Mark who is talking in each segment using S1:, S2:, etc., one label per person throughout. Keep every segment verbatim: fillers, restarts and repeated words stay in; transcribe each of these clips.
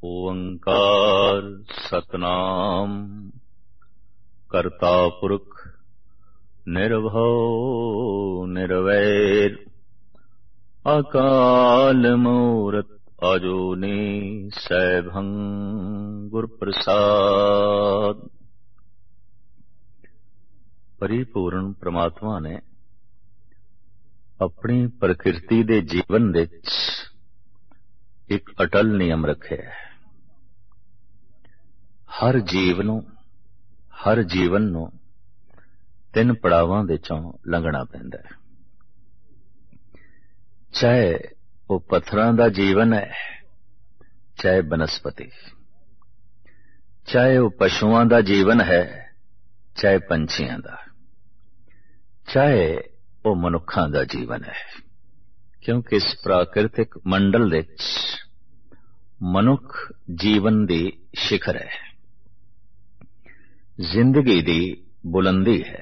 S1: ਓੰਕਾਰ ਸਤਨਾਮ ਕਰਤਾ ਪੁਰਖ ਨਿਰਭਉ ਨਿਰਵੈਰ ਅਕਾਲ ਮੂਰਤ ਅਜੂਨੀ ਸੈਭੰ ਗੁਰ ਪ੍ਰਸਾਦ। ਪਰਿਪੂਰਨ ਪ੍ਰਮਾਤਮਾ ਨੇ ਆਪਣੀ ਪ੍ਰਕਿਰਤੀ ਦੇ ਜੀਵਨ ਵਿੱਚ ਇੱਕ ਅਟਲ ਨਿਯਮ ਰੱਖਿਆ ਹੈ। ਹਰ ਜੀਵ ਨੂੰ ਹਰ ਜੀਵਨ ਨੂੰ ਤਿੰਨ ਪੜਾਵਾਂ ਦੇ ਚੋਂ ਲੰਘਣਾ ਪੈਂਦਾ ਹੈ। ਚਾਹੇ ਉਹ ਪੱਥਰਾਂ ਦਾ ਜੀਵਨ ਹੈ, ਚਾਹੇ ਬਨਸਪਤੀ, ਚਾਹੇ ਉਹ ਪਸ਼ੂਆਂ ਦਾ ਜੀਵਨ ਹੈ, ਚਾਹੇ ਪੰਛੀਆਂ ਦਾ, ਚਾਹੇ ਉਹ ਮਨੁੱਖਾਂ ਦਾ ਜੀਵਨ ਹੈ। ਕਿਉਂਕਿ ਇਸ ਪ੍ਰਾਕਿਰਤਿਕ ਮੰਡਲ ਵਿੱਚ ਮਨੁੱਖ ਜੀਵਨ ਦੀ ਸਿਖਰ ਹੈ, ਜ਼ਿੰਦਗੀ ਦੀ ਬੁਲੰਦੀ ਹੈ।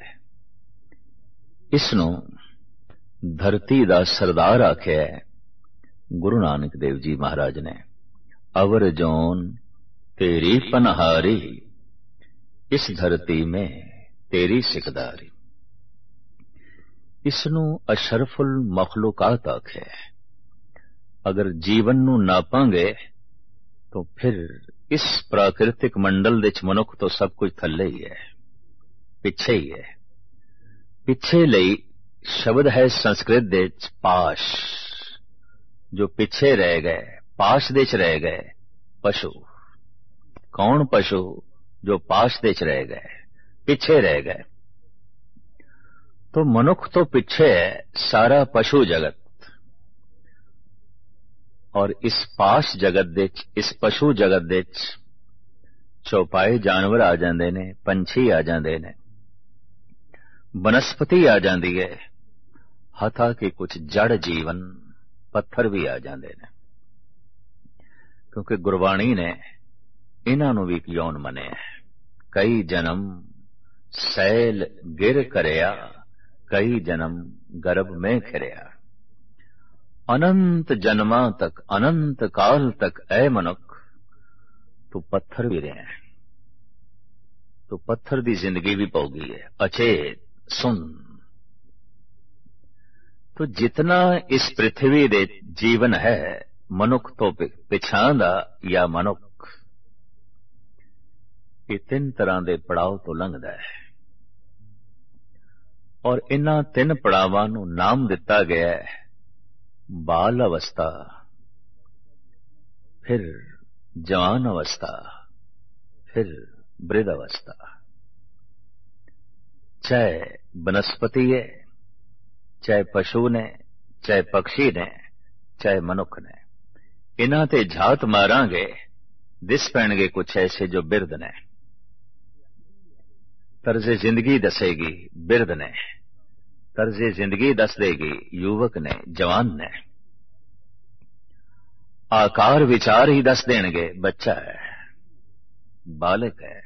S1: ਇਸ ਨੂੰ ਧਰਤੀ ਦਾ ਸਰਦਾਰ ਆਖਿਆ ਹੈ ਗੁਰੂ ਨਾਨਕ ਦੇਵ ਜੀ ਮਹਾਰਾਜ ਨੇ। ਅਵਰ ਜੋਨ ਤੇਰੀ ਪਨਹਾਰੀ, ਇਸ ਧਰਤੀ ਮੇਂ ਤੇਰੀ ਸਿਕਦਾਰੀ। ਇਸ ਨੂੰ ਅਸ਼ਰਫੁਲ ਮਖਲੂਕਾਤ ਆਖਿਆ ਹੈ। ਅਗਰ ਜੀਵਨ ਨੂੰ ਨਾਪਾਂਗੇ ਤਾਂ ਫਿਰ ਇਸ ਪ੍ਰਾਕਿਰਤਿਕ ਮੰਡਲ ਵਿੱਚ ਮਨੁੱਖ ਤੋਂ ਸਭ ਕੁਝ ਥੱਲੇ ਹੀ ਹੈ, ਪਿੱਛੇ ਹੀ ਹੈ। ਪਿੱਛੇ ਲਈ ਸ਼ਬਦ ਹੈ ਸੰਸਕ੍ਰਿਤ ਦੇ ਵਿੱਚ ਪਾਸ਼, ਜੋ ਪਿੱਛੇ ਰਹਿ ਗਏ, ਪਾਸ਼ ਦੇ ਚ ਰਹਿ ਗਏ ਪਸ਼ੂ। ਕੌਣ ਪਸ਼ੂ? ਜੋ ਪਾਸ਼ ਦੇ ਚ ਰਹਿ ਗਏ, ਪਿੱਛੇ ਰਹਿ ਗਏ। तो मनुख तो पिछे है सारा पशु जगत, और इस पाश जगत दे इस पशु जगत दे चौपाए जानवर आ जाते ने, पंछी आ जाते ने, बनस्पति आ जाती है, हथा के कुछ जड़ जीवन पत्थर भी आ जाते ने। क्योंकि गुरबाणी ने इन्हां नूं भी यौन मनिया। कई जन्म सैल गिर करया, कई जन्म गर्भ में खिरिया। अनंत जन्मां तक, अनंत काल तक ऐ मनुख तू पत्थर भी रहा है। तो पत्थर दी जिंदगी भी पौगी है, अचेत सुन। तो जितना इस पृथ्वी दे जीवन है मनुख तो पिछां दा या मनुख, ये तीन तरह दे पड़ाव तो लंघदा है। और इन्हां तीन पड़ावां नूं नाम दिता गया है बाल अवस्था, फिर जवान अवस्था, फिर वृद्ध अवस्था। चाहे बनस्पति है, चाहे पशु ने, चाहे पक्षी ने, चाहे मनुख ने, इन्हां ते झात मारांगे दिस पैणगे कुछ ऐसे जो बिरध ने। तर्जे जिंदगी दसेगी बिरध ने, तर्जे जिंदगी दस देगी युवक ने, जवान ने। आकार विचार ही दस देंगे बच्चा है, बालक है।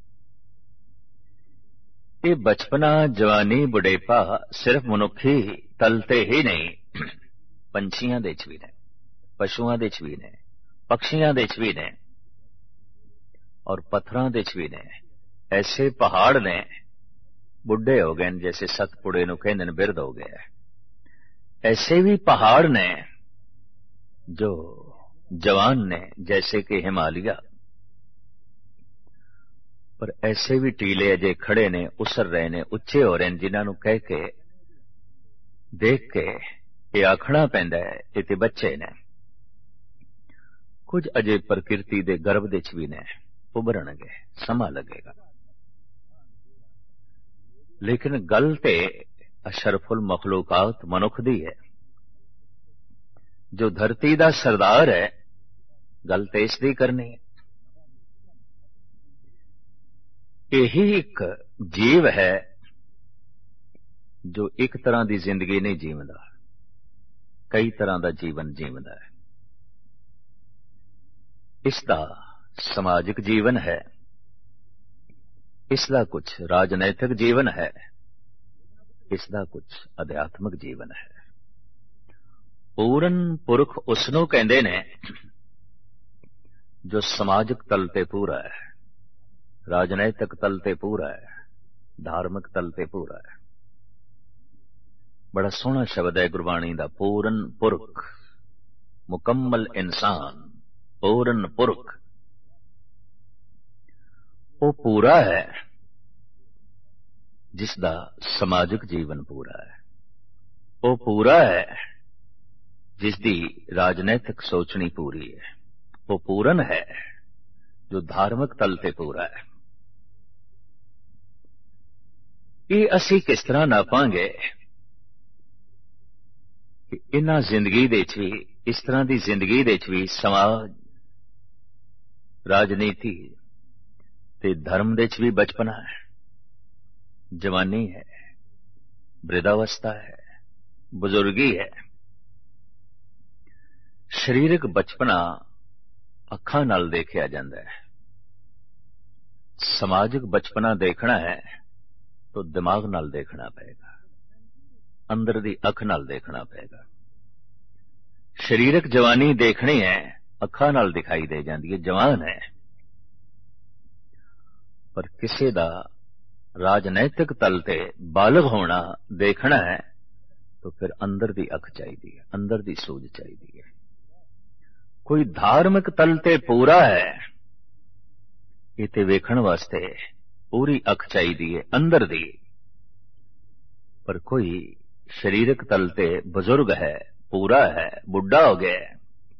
S1: ये बचपना जवानी बुढ़ेपा सिर्फ मनुखी तलते ही नहीं, पंछियां दे च भी ने, पशुआं दे च भी ने, पक्षियां दे च भी ने, और पत्थरां दे च भी ने। ऐसे पहाड़ ने बुढ़े हो गए, जैसे सतपुड़े नूं कहंदे ने बिरध हो गया। ऐसे भी पहाड़ ने जो जवान ने, जैसे कि हिमालय। पर ऐसे भी टीले अजे खड़े ने, उसर रहे ने, उच्चे हो रहे ने, जिन्हां नूं कह के देख के ये आखना पैंदा है ये ते बच्चे ने। कुछ अजे प्रकृति दे गर्भ दे च भी ने, उभरनगे, समा लगेगा। लेकिन गल ते अशरफुल मखलूकात मनुख दी है, जो धरती दा सरदार है। गल ते इस दी करनी है। यही एक जीव है जो एक तरह की जिंदगी नहीं जीवदा, कई तरह का जीवन जीवदा है। इसका समाजिक जीवन है, इसका कुछ राजनैतिक जीवन है, इसका कुछ अध्यात्मिक जीवन है। पूरन पुरख उसनों कहंदे ने जो समाजिक तल ते पूरा है, राजनैतिक तल ते पूरा है, धार्मिक तल ते पूरा है। बड़ा सोहना शब्द है गुरबाणी दा, पूरन पुरख, मुकम्मल इंसान, पूरन पुरख। वो पूरा है जिसदा समाजिक जीवन पूरा है, वो पूरा है जिसदी राजनैतिक सोचनी पूरी है, वो पूरन है जो धार्मिक तल ते पूरा है। ये असी किस तरह नापांगे कि इन्हां जिंदगी दे च भी, इस तरह की जिंदगी दे च भी समाज, राजनीति ते धर्म दे च भी बचपना है, जवानी है, वृद्धावस्था है, बुजुर्गी है। शरीरक बचपना अखां नाल देखिया जांदा है, समाजिक बचपना देखना है तो दिमाग नाल देखना पएगा, अंदर दी अख नाल देखना पएगा। शरीरक जवानी देखनी है, अखां नाल दिखाई दे जांदी है, जवान है। पर किसी दा राजनैतिक तल ते बालग होना देखना है तो फिर अंदर दी अख चाहिदी है, अंदर दी सूझ चाहिदी है। कोई धार्मिक तल ते पूरा है, इते वेखण वास्ते पूरी अख चाहिदी है, अंदर दी। पर कोई शरीरक तल ते बुजुर्ग है, पूरा है, बुढ़ा हो गया है,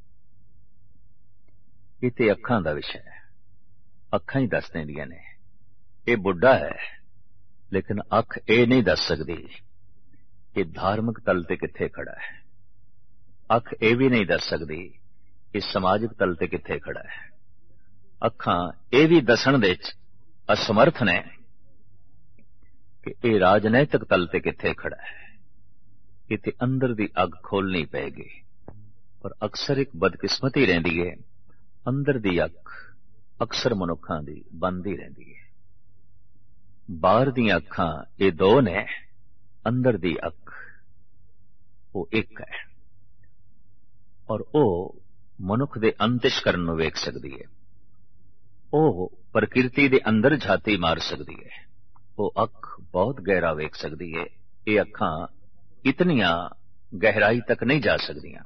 S1: इते अखां दा विषय है, अखां ही दस देंदियां ने ये बुढ़ा है, लेकिन अख ये नहीं दस सकदी कि धार्मिक तल ते किथे खड़ा है। अख ये भी नहीं दस सकदी कि समाजिक तल ते किथे खड़ा है। अखां ये भी दसण दे च असमर्थ ने कि ये राजनैतिक तल ते किथे खड़ा है। इते अंदर दी अग खोलनी पेगी। पर अक्सर एक बदकिस्मती रहिंदी है, अंदर दी अख अक्सर मनुखां दी बंद ही रहिंदी है। बाहर दी अखां ये दो ने, अंदर दी अख वो एक है। और वो मनुख दे अंतਿਸ਼ਕਰਨ ਨੂੰ ਵੇਖ ਸਕਦੀ है, ਉਹ प्रकृति दे अंदर झाती मार सकती है, वो अख बहुत गहरा वेख सकती है। ये अखां इतनियां गहराई तक नहीं जा सकदियां,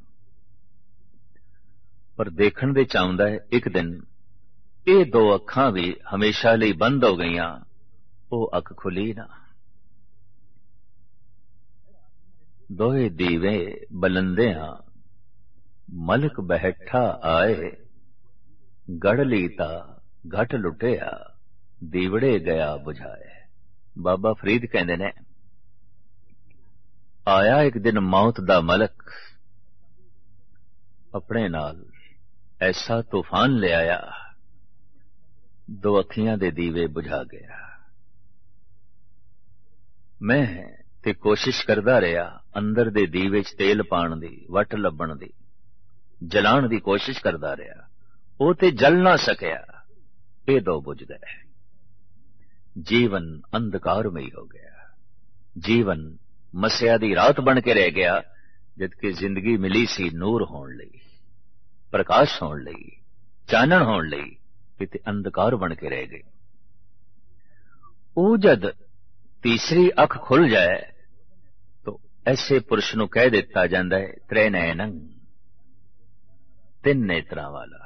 S1: पर देखण दे चाहुंदा है एक दिन ये दो अखां भी हमेशा लई बंद हो गईयां, वो अख खुली ना। दोहे दीवे बलंदियां मलक बैठा आए, गढ़ लीता घट लुटिया, दीवड़े गया बुझाए। बाबा फरीद कहंदे ने, आया एक दिन मौत दा मलक, अपने नाल ऐसा तूफान ले आया, दो अखियां दे दीवे बुझा गया। मैं ते कोशिश करदा रहा अंदर दे दीवे च तेल पाण दी, वट लभण दी, जलाण दी कोशिश करदा रहा, वो ते जल ना सकिया, ये दो बुझ गए। जीवन अंधकारमई हो गया, जीवन मसिया दी रात बन के रह गया, जबकि जिंदगी मिली सी नूर होण लई, प्रकाश होण लई, चानण होण लई, इते अंधकार बन के रह गई। वो जद तीसरी अख खुल जाए तो ऐसे पुरुष नूं कह दिता जांदा है त्रै नैनं, तिन नेत्रां वाला।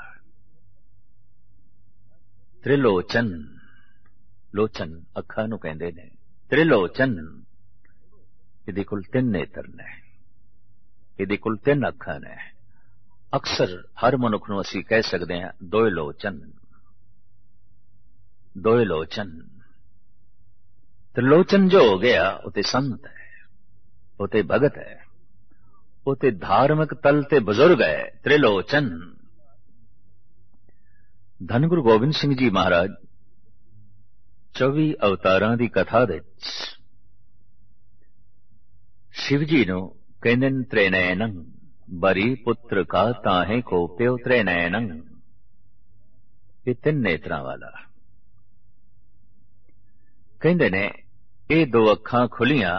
S1: त्रिलोचन, लोचन अखां नूं कहंदे ने, त्रिलोचन इहदे कोल तिन नेत्र ने, इहदे कोल तिन अखां ने। अक्सर हर मनुख नूं असीं कह सकदे हां दोए लोचन, दोए लोचन। त्रिलोचन जो हो गया वो ते संत है, वो ते भगत है, वो ते धार्मिक तल ते बुजुर्ग है। त्रिलोचन धन गुरु गोबिंद सिंह जी महाराज चौबी अवतारां दी कथा दे शिव जी नूं कहंदे ने त्रिनयनं, बरी पुत्र का ताहे को प्यो त्रिनयनं, ये तिन नेत्रां वाला। कहंदे ने ये दो अखां खुलियां,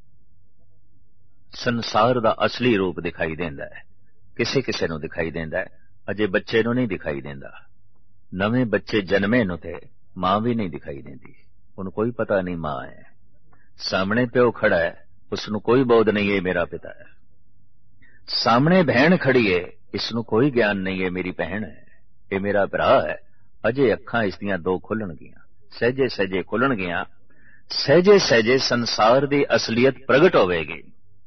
S1: संसार दा असली रूप दिखाई देंदा है। किसे किसे नूं दिखाई देंदा है, अजे बच्चे नूं नहीं दिखाई देंदा। नवे बच्चे जन्मे नु ते मां भी नहीं दिखाई देती, उन्हें कोई पता नहीं मां है। सामने प्यो खड़ा है, उसनु कोई बोध नहीं है मेरा पिता है। सामने बहन खड़ी है, इसनु कोई ज्ञान नहीं है मेरी बहन है, ये मेरा भरा है। अजे अखां इसदियां दो खुलन गियां, सहजे सहजे खुलन गियां, सहजे सहजे संसार दी असलियत प्रगट होवेगी।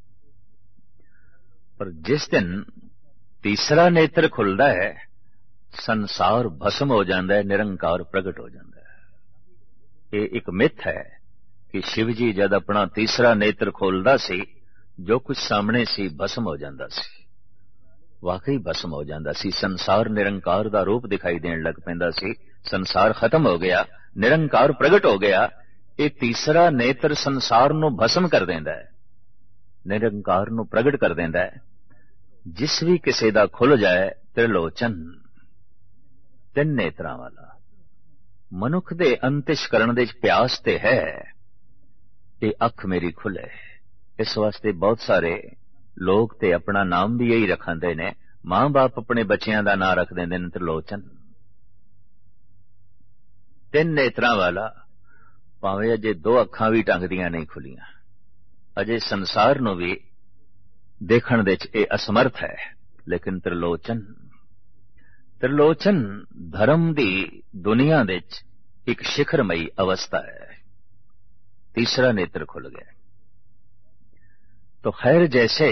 S1: पर जिस दिन तीसरा नेत्र खुलदा है, संसार भस्म हो जाता है, निरंकार प्रगट हो जाता है। ये एक मिथ है कि शिव जी जद अपना तीसरा नेत्र खोलदा सी, जो कुछ सामने सी भस्म हो जाता सी, वाकई भस्म हो जाता सी। संसार निरंकार दा रूप दिखाई देन लग पैंदा सी, संसार खत्म हो गया, निरंकार प्रगट हो गया। ये तीसरा नेत्र संसार नू भस्म कर देंदा है, निरंकार नू प्रगट कर देंदा है। जिस भी किसी दा खुल जाए त्रिलोचन, तीन नेत्रां वाला, मनुख दे अंतिशकरण दे प्यास ते है ते अख मेरी खुले। इस वास्ते बहुत सारे लोग ते अपना नाम भी यही रखते ने, मां बाप अपने बच्चियां दा नाम रख देंदे ने त्रिलोचन। तीन नेत्रां वाला, भावें अजे दो अखां भी ढंग दियां नहीं खुलियां, अजे संसार नू भी देखण दे च ये असमर्थ है, लेकिन त्रिलोचन त्रिलोचन धर्म दी दुनिया दे च एक शिखरमई अवस्था है। तीसरा नेत्र खुल गया तो खैर, जैसे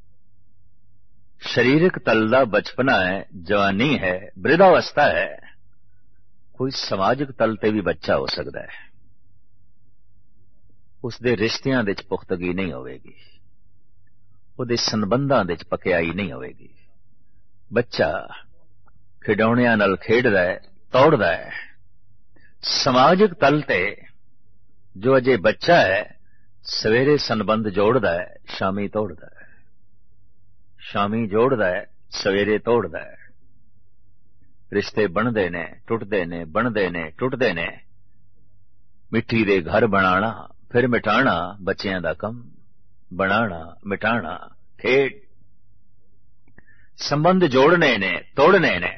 S1: शरीरक तल दा बचपना है, जवानी है, वृद्धावस्था है, कोई समाजिक तल ते भी बच्चा हो सकता है। उसदे रिश्तियां दे च पुख्तगी नहीं होवेगी, ਉਹਦੇ ਸੰਬੰਧਾਂ ਦੇ ਚ ਪਕਿਆਈ नहीं होवेगी। बच्चा खिडौणियां नाल खेडदा है, तोड़दा है। समाजिक तल ते जो अजे बच्चा है, सवेरे संबंध जोड़दा है, शामी तोड़दा है, शामी जोड़दा है, सवेरे तोड़दा है। रिश्ते बनदे ने, टुटदे ने, बनदे ने, टुटदे ने। मिट्टी दे घर बनाना फिर मिटाना बच्चियां दा कम, बनाना मिटाना खेड। संबंध जोड़ने ने, तोड़ने ने,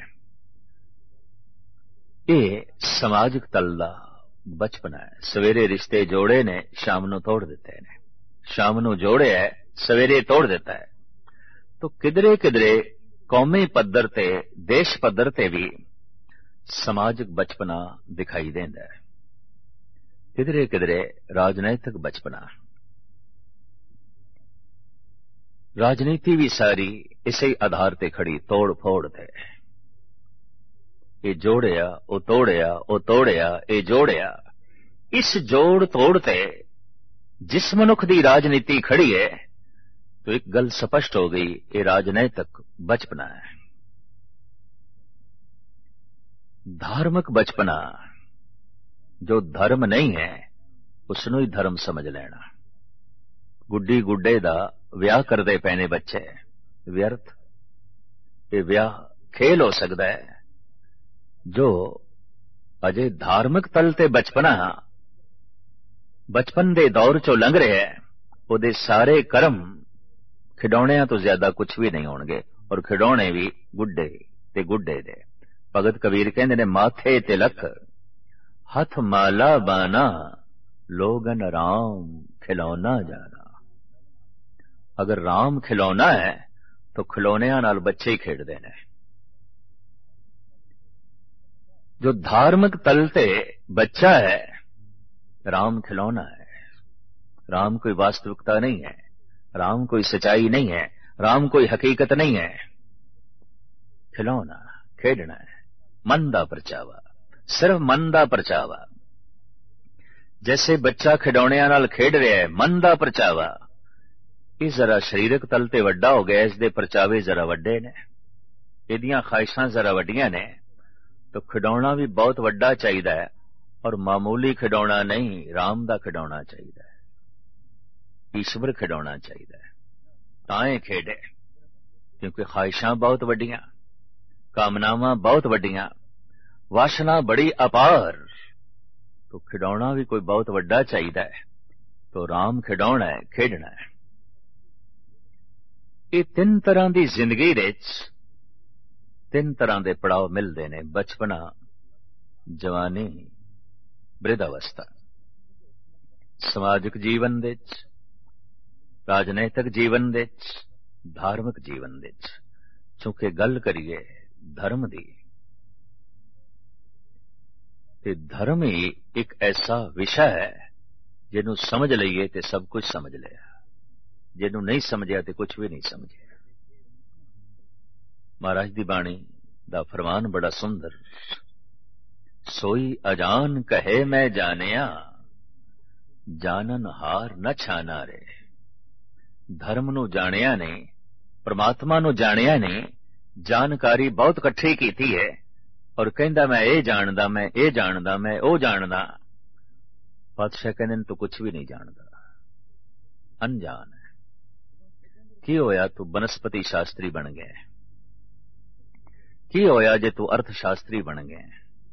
S1: ये समाजिक तल दा बचपना है। सवेरे रिश्ते जोड़े ने, शाम नू तोड़ दिते ने, शाम नू जोड़े है, सवेरे तोड़ दिता है। तो किधरे किधरे कौमी पद्धर ते, देश पद्धर ते भी समाजिक बचपना दिखाई देंदा है, किधरे किधरे राजनैतिक बचपना। राजनीति भी सारी इसे आधार ते खड़ी, तोड़ फोड़ थे। ये जोड़िया, वो तोड़िया, वो तोड़िया, ये जोड़िया। इस जोड़ तोड़ ते जिस मनुख दी राजनीति खड़ी है, तो एक गल स्पष्ट हो गई, ये राजनैतिक बचपना है। धार्मिक बचपना जो धर्म नहीं है, उसनू ही धर्म समझ लेना। गुड्डी गुड्डे दा विआह करदे पैने बच्चे, व्यर्थ। ये विआह खेल हो सकता है। जो अजे धार्मिक तल ते बचपना बचपन दे दौर चो लंघ रहे है, उहदे सारे कर्म खिडौणियां तो ज्यादा कुछ भी नहीं होणगे, और खिडौणे भी गुड्डे ते गुड्डे दे। भगत कबीर कहंदे ने, माथे तिलक हथ माला बाना, लोगन राम खिलौना जाना। अगर राम खिलौना है तो खिलौनियां नाल बच्चे ही खेडदे ने। जो धार्मिक तल ते बच्चा है, राम खिलौना है। राम कोई वास्तविकता नहीं है, राम कोई सच्चाई नहीं है, राम कोई हकीकत नहीं है। खिलौना खेडना है, मन दा परचावा, सिर्फ मन दा परचावा। जैसे बच्चा खिडौणियां नाल खेड रहा है, मन दा परचावा। ये जरा शरीरक तल ते वड्डा हो गया, इसदे परचावे जरा वड्डे ने, इहदियां ख्वाहिशां जरा वड्डियां ने, तो खिडौना भी बहुत वड्डा चाहिदा है, और मामूली खिडौना नहीं, राम दा खिडौना चाहिदा है, ईश्वर खिडौना चाहिदा है। तां खेडे, क्योंकि ख्वाहिशां बहुत वड्डियां, कामनावां बहुत वड्डियां, वासना बड़ी अपार, तो खिडौना भी कोई बहुत वड्डा चाहिदा है। तो राम खिडौना है, खेडना है। ये तीन तरह की जिंदगी विच तीन तरह के पड़ाव मिलते हैं। बचपना ਜਵਾਨੀ, ਬ੍ਰਿਧ ਅਵਸਥਾ। ਸਮਾਜਿਕ ਜੀਵਨ ਦੇ ਵਿੱਚ, ਰਾਜਨੀਤਿਕ ਜੀਵਨ ਦੇ ਵਿੱਚ, ਧਾਰਮਿਕ ਜੀਵਨ ਦੇ ਵਿੱਚ, ਚੂੰਕਿ ਗੱਲ ਕਰੀਏ ਧਰਮ ਦੀ, ਤੇ ਧਰਮ ਹੀ ਇੱਕ ਐਸਾ ਵਿਸ਼ਾ ਹੈ ਜਿਹਨੂੰ ਸਮਝ ਲਈਏ ਤੇ ਸਭ ਕੁਝ ਸਮਝ ਲਿਆ, ਜਿਹਨੂੰ ਨਹੀਂ ਸਮਝਿਆ ਤੇ ਕੁਝ ਵੀ ਨਹੀਂ ਸਮਝਿਆ। ਮਹਾਰਾਜ ਦੀ ਬਾਣੀ ਦਾ ਫਰਮਾਨ ਬੜਾ ਸੁੰਦਰ, ਸੋਈ ਅਜਾਨ ਕਹੇ ਮੈਂ ਜਾਣਿਆ, ਜਾਣਨ ਹਾਰ ਨਾ ਛਾਨਾ ਰੇ। ਧਰਮ ਨੂੰ ਜਾਣਿਆ ਨੇ, ਪਰਮਾਤਮਾ ਨੂੰ ਜਾਣਿਆ ਨੇ, ਜਾਣਕਾਰੀ ਬਹੁਤ ਇਕੱਠੀ ਕੀਤੀ ਹੈ, ਔਰ ਕਹਿੰਦਾ ਮੈਂ ਇਹ ਜਾਣਦਾ, ਮੈਂ ਇਹ ਜਾਣਦਾ, ਮੈਂ ਉਹ ਜਾਣਦਾ। ਪਾਤਸ਼ਾਹ ਕਹਿੰਦੇ ਨੇ ਤੂੰ ਕੁਝ ਵੀ ਨਹੀਂ ਜਾਣਦਾ, ਅਣਜਾਣ ਹੈ। ਕੀ ਹੋਇਆ ਤੂੰ ਬਨਸਪਤੀ ਸ਼ਾਸਤਰੀ ਬਣ ਗਿਆ? ਕੀ ਹੋਇਆ ਜੇ ਤੂੰ ਅਰਥ ਸ਼ਾਸਤਰੀ ਬਣ ਗਿਆ?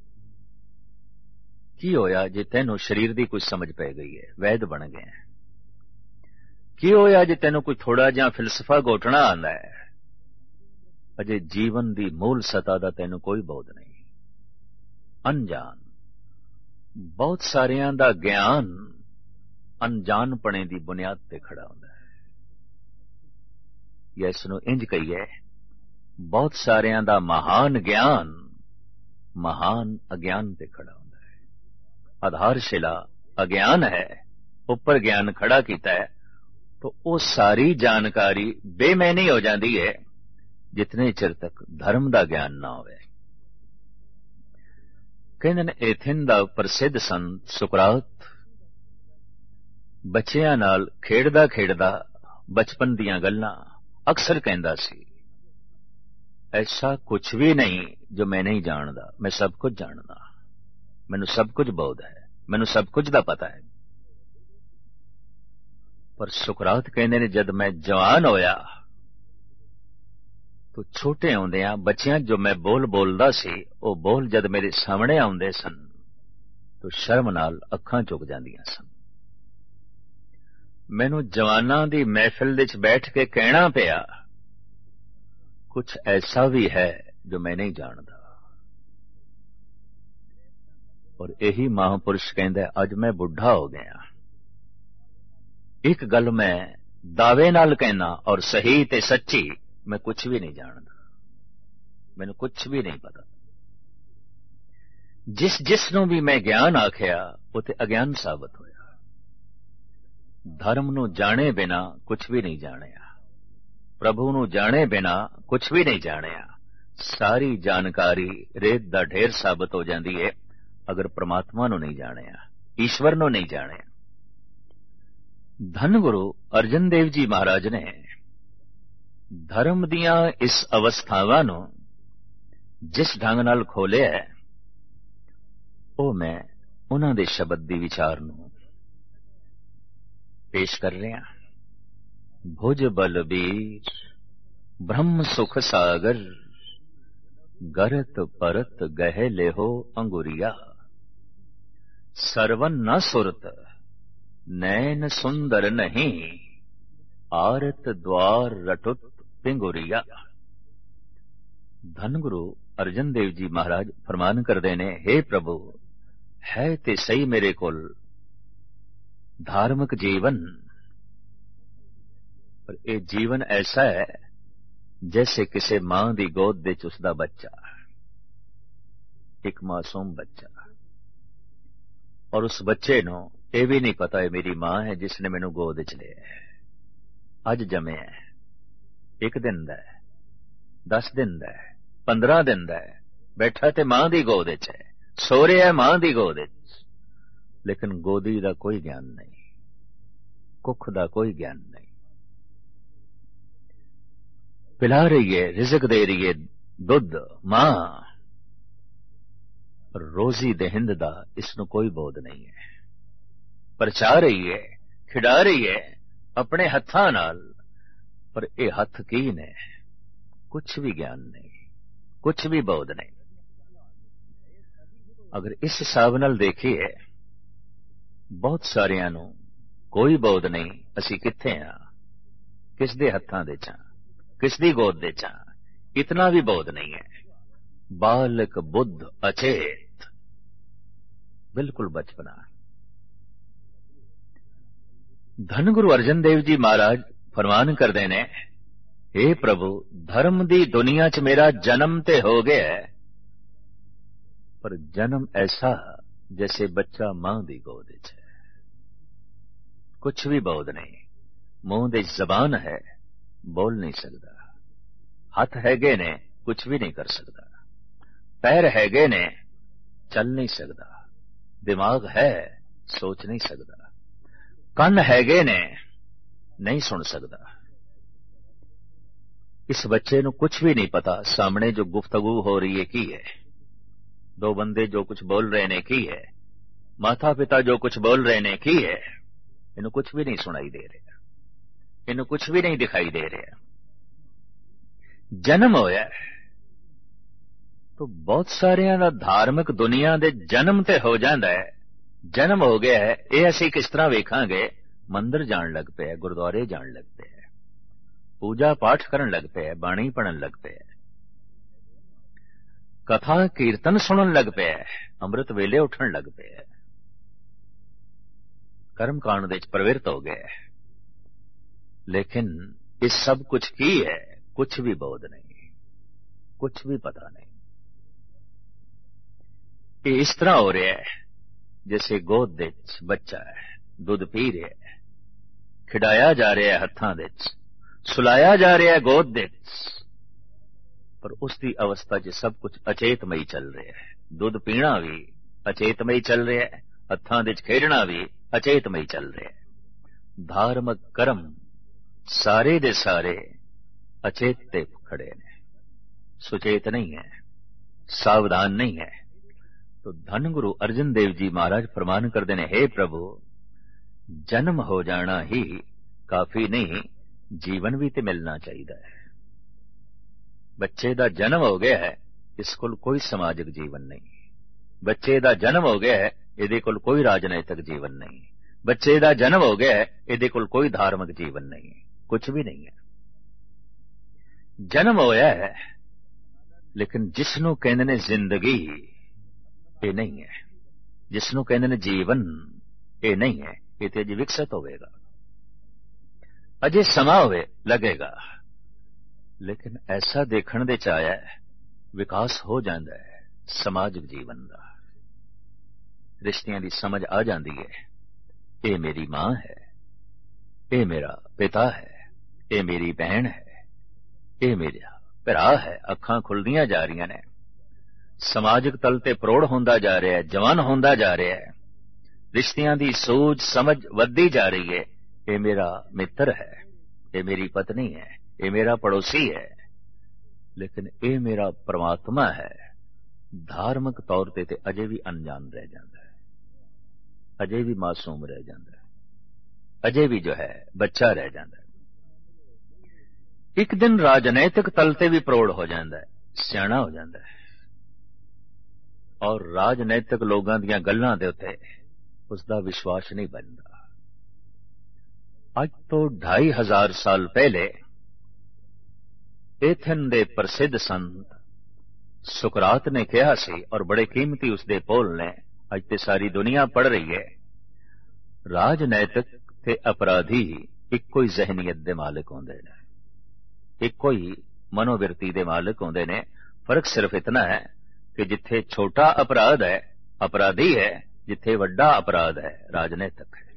S1: ਕੀ ਹੋਇਆ ਜੇ ਤੈਨੂੰ ਸਰੀਰ ਦੀ ਕੁਝ ਸਮਝ ਪੈ ਗਈ ਹੈ, ਵੈਦ ਬਣ ਗਿਆ? ਕੀ ਹੋਇਆ ਜੇ ਤੈਨੂੰ ਕੋਈ ਥੋੜਾ ਜਿਹਾ ਫਿਲਸਫਾ ਘੋਟਣਾ ਆਉਂਦਾ ਹੈ? ਅਜੇ ਜੀਵਨ ਦੀ ਮੂਲ ਸਤਾ ਦਾ ਤੈਨੂੰ ਕੋਈ ਬੋਧ ਨਹੀਂ, ਅਣਜਾਣ। ਬਹੁਤ ਸਾਰਿਆਂ ਦਾ ਗਿਆਨ ਅਣਜਾਣਪਣੇ ਦੀ ਬੁਨਿਆਦ ਤੇ ਖੜਾ ਹੁੰਦਾ ਹੈ, ਜਾਂ ਇਸ ਨੂੰ ਇੰਜ ਕਹੀਏ, ਬਹੁਤ ਸਾਰਿਆਂ ਦਾ ਮਹਾਨ ਗਿਆਨ ਮਹਾਨ ਅਗਿਆਨ ਤੇ ਖੜਾ ਹੁੰਦਾ ਹੈ। ਆਧਾਰਸ਼ਿਲਾ ਅਗਿਆਨ ਹੈ, ਉੱਪਰ ਗਿਆਨ ਖੜਾ ਕੀਤਾ ਹੈ, ਤਾਂ ਉਹ ਸਾਰੀ ਜਾਣਕਾਰੀ ਬੇਮੈਨੀ ਹੋ ਜਾਂਦੀ ਹੈ ਜਿਤਨੇ ਚਿਰ ਤੱਕ ਧਰਮ ਦਾ ਗਿਆਨ ਨਾ ਹੋਵੇ। ਕਹਿੰਦੇ ਨੇ ਐਥਨ ਦਾ ਪ੍ਰਸਿੱਧ ਸੰਤ ਸੁਕਰਾਤ ਬੱਚਿਆਂ ਨਾਲ ਖੇਡਦਾ ਖੇਡਦਾ ਬਚਪਨ ਦੀਆਂ ਗੱਲਾਂ ਅਕਸਰ ਕਹਿੰਦਾ ਸੀ, ਐਸਾ ਕੁਝ ਵੀ ਨਹੀਂ ਜੋ ਮੈਂ ਨਹੀਂ ਜਾਣਦਾ, ਮੈਂ ਸਭ ਕੁਝ ਜਾਣਦਾ, ਮੈਨੂੰ ਸਭ ਕੁਝ ਬੋਧ ਹੈ, ਮੈਨੂੰ ਸਭ ਕੁਝ ਦਾ ਪਤਾ ਹੈ। ਪਰ ਸੁਕਰਾਤ ਕਹਿੰਦੇ ਨੇ ਜਦ ਮੈਂ ਜਵਾਨ ਹੋਇਆ ਤਾਂ ਛੋਟੇ ਹੁੰਦਿਆਂ ਬੱਚਿਆਂ ਜੋ ਮੈਂ ਬੋਲ ਬੋਲਦਾ ਸੀ, ਉਹ ਬੋਲ ਜਦ ਮੇਰੇ ਸਾਹਮਣੇ ਆਉਂਦੇ ਸਨ ਤਾਂ ਸ਼ਰਮ ਨਾਲ ਅੱਖਾਂ ਝੁਕ ਜਾਂਦੀਆਂ ਸਨ। ਮੈਨੂੰ ਜਵਾਨਾਂ ਦੀ ਮਹਿਫਿਲ ਵਿੱਚ ਬੈਠ ਕੇ ਕਹਿਣਾ ਪਿਆ, ਕੁਝ ਐਸਾ ਵੀ ਹੈ ਜੋ ਮੈਂ ਨਹੀਂ ਜਾਣਦਾ। ਔਰ ਇਹੀ ਮਹਾਂਪੁਰਸ਼ ਕਹਿੰਦਾ, ਅੱਜ ਮੈਂ ਬੁੱਢਾ ਹੋ ਗਿਆ, ਇੱਕ ਗੱਲ ਮੈਂ ਦਾਅਵੇ ਨਾਲ ਕਹਿਣਾ ਔਰ ਸਹੀ ਤੇ ਸੱਚੀ, ਮੈਂ ਕੁਝ ਵੀ ਨਹੀਂ ਜਾਣਦਾ, ਮੈਨੂੰ ਕੁਝ ਵੀ ਨਹੀਂ ਪਤਾ। ਜਿਸ ਜਿਸ ਨੂੰ ਵੀ ਮੈਂ ਗਿਆਨ ਆਖਿਆ ਉਹ ਤੇ ਅਗਿਆਨ ਸਾਬਤ ਹੋਇਆ। ਧਰਮ ਨੂੰ ਜਾਣੇ ਬਿਨਾ ਕੁਝ ਵੀ ਨਹੀਂ ਜਾਣਿਆ, ਪ੍ਰਭੂ ਨੂੰ ਜਾਣੇ ਬਿਨਾ ਕੁਝ ਵੀ ਨਹੀਂ ਜਾਣਿਆ। ਸਾਰੀ ਜਾਣਕਾਰੀ ਰੇਤ ਦਾ ਢੇਰ ਸਾਬਤ ਹੋ ਜਾਂਦੀ ਹੈ ਅਗਰ ਪ੍ਰਮਾਤਮਾ ਨੂੰ ਨਹੀਂ ਜਾਣਿਆ, ਈਸ਼ਵਰ ਨੂੰ ਨਹੀਂ ਜਾਣਿਆ। ਧੰਨ ਗੁਰੂ ਅਰਜਨ ਦੇਵ ਜੀ ਮਹਾਰਾਜ ਨੇ ਧਰਮ ਦੀਆਂ ਇਸ ਅਵਸਥਾਵਾਂ ਨੂੰ ਜਿਸ ਢੰਗ ਨਾਲ ਖੋਲਿਆ ਹੈ, ਉਹ ਮੈਂ ਉਹਨਾਂ ਦੇ ਸ਼ਬਦ ਦੀ ਵਿਚਾਰ ਨੂੰ ਪੇਸ਼ ਕਰ ਰਿਹਾ। ਭੁਜ ਬਲਬੀਰ ਬ੍ਰਹਮ ਸੁਖ ਸਾਗਰ, ਗਰਤ ਪਰਤ ਗਹਿ ਲਿਹੋ ਅੰਗੁਰੀਆ। ਸਰਵਨ ਨ ਸੁਰਤ ਨੈਨ ਸੁੰਦਰ ਨਹੀਂ, ਆਰਤ ਦਵਾਰ ਰਟੁਤ ਪਿੰਗੁਰੀਆ। ਧੰਨ ਗੁਰੂ ਅਰਜਨ ਦੇਵ ਜੀ ਮਹਾਰਾਜ ਫਰਮਾਨ ਕਰਦੇ ਨੇ, हे ਪ੍ਰਭੂ, ਹੈ ਤੇ ਸਹੀ ਮੇਰੇ ਕੋਲ ਧਾਰਮਿਕ ਜੀਵਨ, ਪਰ ਇਹ ਜੀਵਨ ਐਸਾ ਹੈ ਜੈਸੇ ਕਿਸੇ ਮਾਂ ਦੀ ਗੋਦ ਵਿੱਚ ਉਸਦਾ ਬੱਚਾ, ਇੱਕ ਮਾਸੂਮ ਬੱਚਾ, ਔਰ ਉਸ ਬੱਚੇ ਨੂੰ ਇਹ ਵੀ ਨਹੀਂ ਪਤਾ ਇਹ ਮੇਰੀ ਮਾਂ ਹੈ ਜਿਸ ਨੇ ਮੈਨੂੰ ਗੋਦ ਵਿੱਚ ਲਿਆ ਹੈ, ਅੱਜ ਜੰਮਿਆ ਹੈ, ਇੱਕ ਦਿਨ ਦਾ ਹੈ, ਦਸ ਦਿਨ ਦਾ ਹੈ, ਪੰਦਰਾਂ ਦਿਨ ਦਾ ਹੈ, ਬੈਠਾ ਤੇ ਮਾਂ ਦੀ ਗੋਦ ਵਿੱਚ ਹੈ, ਸੋ ਰਿਹਾ ਮਾਂ ਦੀ ਗੋਦ ਵਿੱਚ, ਲੇਕਿਨ ਗੋਦੀ ਦਾ ਕੋਈ ਗਿਆਨ ਨਹੀਂ, ਕੁੱਖ ਦਾ ਕੋਈ ਗਿਆਨ ਨਹੀਂ। ਪਿਲਾ ਰਹੀ ਹੈ, ਰਿਜ਼ਕ ਦੇ ਰਹੀ ਹੈ, ਦੁੱਧ ਮਾਂ, ਪਰ ਰੋਜ਼ੀ ਦੇਹਿੰਦ ਦਾ ਇਸ ਨੂੰ ਕੋਈ ਬੋਧ ਨਹੀਂ ਹੈ। ਪਰਚਾ ਰਹੀ ਹੈ, ਖਿਡਾ ਰਹੀ ਹੈ ਆਪਣੇ ਹੱਥਾਂ ਨਾਲ, ਪਰ ਇਹ ਹੱਥ ਕੀ ਨੇ? ਕੁਛ ਵੀ ਗਿਆਨ ਨਹੀਂ, ਕੁਛ ਵੀ ਬੋਧ ਨਹੀਂ। ਅਗਰ ਇਸ ਹਿਸਾਬ ਨਾਲ ਦੇਖੀਏ, ਬਹੁਤ ਸਾਰਿਆਂ ਨੂੰ ਕੋਈ ਬੋਧ ਨਹੀਂ ਅਸੀਂ ਕਿੱਥੇ ਹਾਂ, ਕਿਸ ਦੇ ਹੱਥਾਂ ਦੇ ਚ, ਕਿਸ ਦੀ ਗੋਦ ਦੇ ਚ, ਇਤਨਾ ਵੀ ਬੋਧ ਨਹੀਂ ਹੈ। ਬਾਲਕ ਬੁੱਧ ਅਚੇਤ, बिल्कुल बचपना। धन गुरु अर्जन देव जी महाराज फरमान करते ने, हे प्रभु धर्म दी दुनिया च मेरा जन्म ते हो गया है, पर जन्म ऐसा जैसे बच्चा मां दी गोद च है। कुछ भी बोध नहीं, मुंह दे जबान है, बोल नहीं सकता, हाथ हैगे ने, कुछ भी नहीं कर सकता, पैर हैगे ने, चल नहीं सकता, दिमाग है, सोच नहीं सकता, कन हैगे ने, नहीं सुन सकता। इस बच्चे नू कुछ भी नहीं पता सामने जो गुफ्तगू हो रही है की है, दो बंदे जो कुछ बोल रहे ने की है, माता पिता जो कुछ बोल रहे ने की है, इन्हें कुछ भी नहीं सुनाई दे रहा, इन्हें कुछ भी नहीं दिखाई दे रहा। जन्म होया तो बहुत सारियां दा धार्मिक दुनिया दे जन्म ते हो जांदा है। जन्म हो गया है, ये असीं किस तरह वेखांगे? मंदिर जाण लग पे, गुरुद्वारे जाण लग पे, पूजा पाठ करन लग पे, बाणी पढ़न लग पे, कथा कीर्तन सुनन लग पे, अमृत वेले उठन लग पे, कर्म कांड दे प्रवृत्त हो गए। लेकिन इस सब कुछ की है, कुछ भी बोध नहीं, कुछ भी पता नहीं। ये इस तरह हो रहा है जैसे गोद दे बच्चा है, दुध पी रहा है, खिडाया जा रहा है हत्थां दे, सुलाया जा रहा है गोद दे, पर उसकी अवस्था च सब कुछ अचेतमई चल रहा है। दुध पीना भी अचेतमई चल रहा है, हत्थां दे खेडना भी अचेतमई चल रहा है। धार्मिक कर्म सारे दे सारे अचेत ते खड़े ने, सुचेत नहीं है, सावधान नहीं है। तो धन गुरु अर्जन देव जी महाराज फरमान करते हैं, हे प्रभु जन्म हो जाना ही काफी नहीं, जीवन भी ते मिलना चाहिए है। बच्चे दा जन्म हो गया है, इस कोल कोई समाजिक जीवन नहीं, बच्चे दा जन्म हो गया है, इहदे कोल कोई राजनैतिक जीवन नहीं, बच्चे दा जन्म हो गया है, इहदे कोल कोई धार्मिक जीवन नहीं, कुछ भी नहीं है। जन्म होया है, लेकिन जिसनू कहंदे ने जिंदगी ये नहीं है, जिसनू कहंदे ने जीवन ये नहीं है। ये तो अजे विकसित होगा, अजे समा होवे लगेगा, लेकिन ऐसा देखने दे च आया है विकास हो जाता है समाजिक जीवन का, रिश्तियां की समझ आ जाती है। ये मेरी मां है, ये मेरा पिता है, ये मेरी बहन है, ये मेरा भरा है। अखां खुलदियां जा रही ने, समाजिक तल ते प्रौढ़ होंदा जा रहा है, जवान होंदा जा रहा है, रिश्तियां की सूझ समझ वधदी जा रही है। ये मेरा मित्र है, ये मेरी पत्नी है, ये मेरा पड़ोसी है, लेकिन ये मेरा परमात्मा है। धार्मिक तौर ते ते अजे भी अनजान रह जाता है, अजे भी मासूम रह जाता है, अजे भी जो है बच्चा रह जाता है। एक दिन राजनैतिक तल ते भी प्रौढ़ हो जाता है, सियाणा हो जाता है, और राजनैतिक लोगों दीयां गल्लां दे उत्ते उसका विश्वास नहीं बनता। अज तो ढाई हजार साल पहले एथन दे प्रसिद्ध संत सुकरात ने कहा सी, और बड़े कीमती उसके बोल ने अज ते सारी दुनिया पढ़ रही है, राजनैतिक ते अपराधी इक्को ही जहनीयत दे मालिक होंदे ने, इक्को ही मनोवृत्ति दे मालिक होंदे ने। फर्क सिर्फ इतना है कि जिथे छोटा अपराध है अपराधी है, जिथे वड्डा अपराध है राजनैतिक है।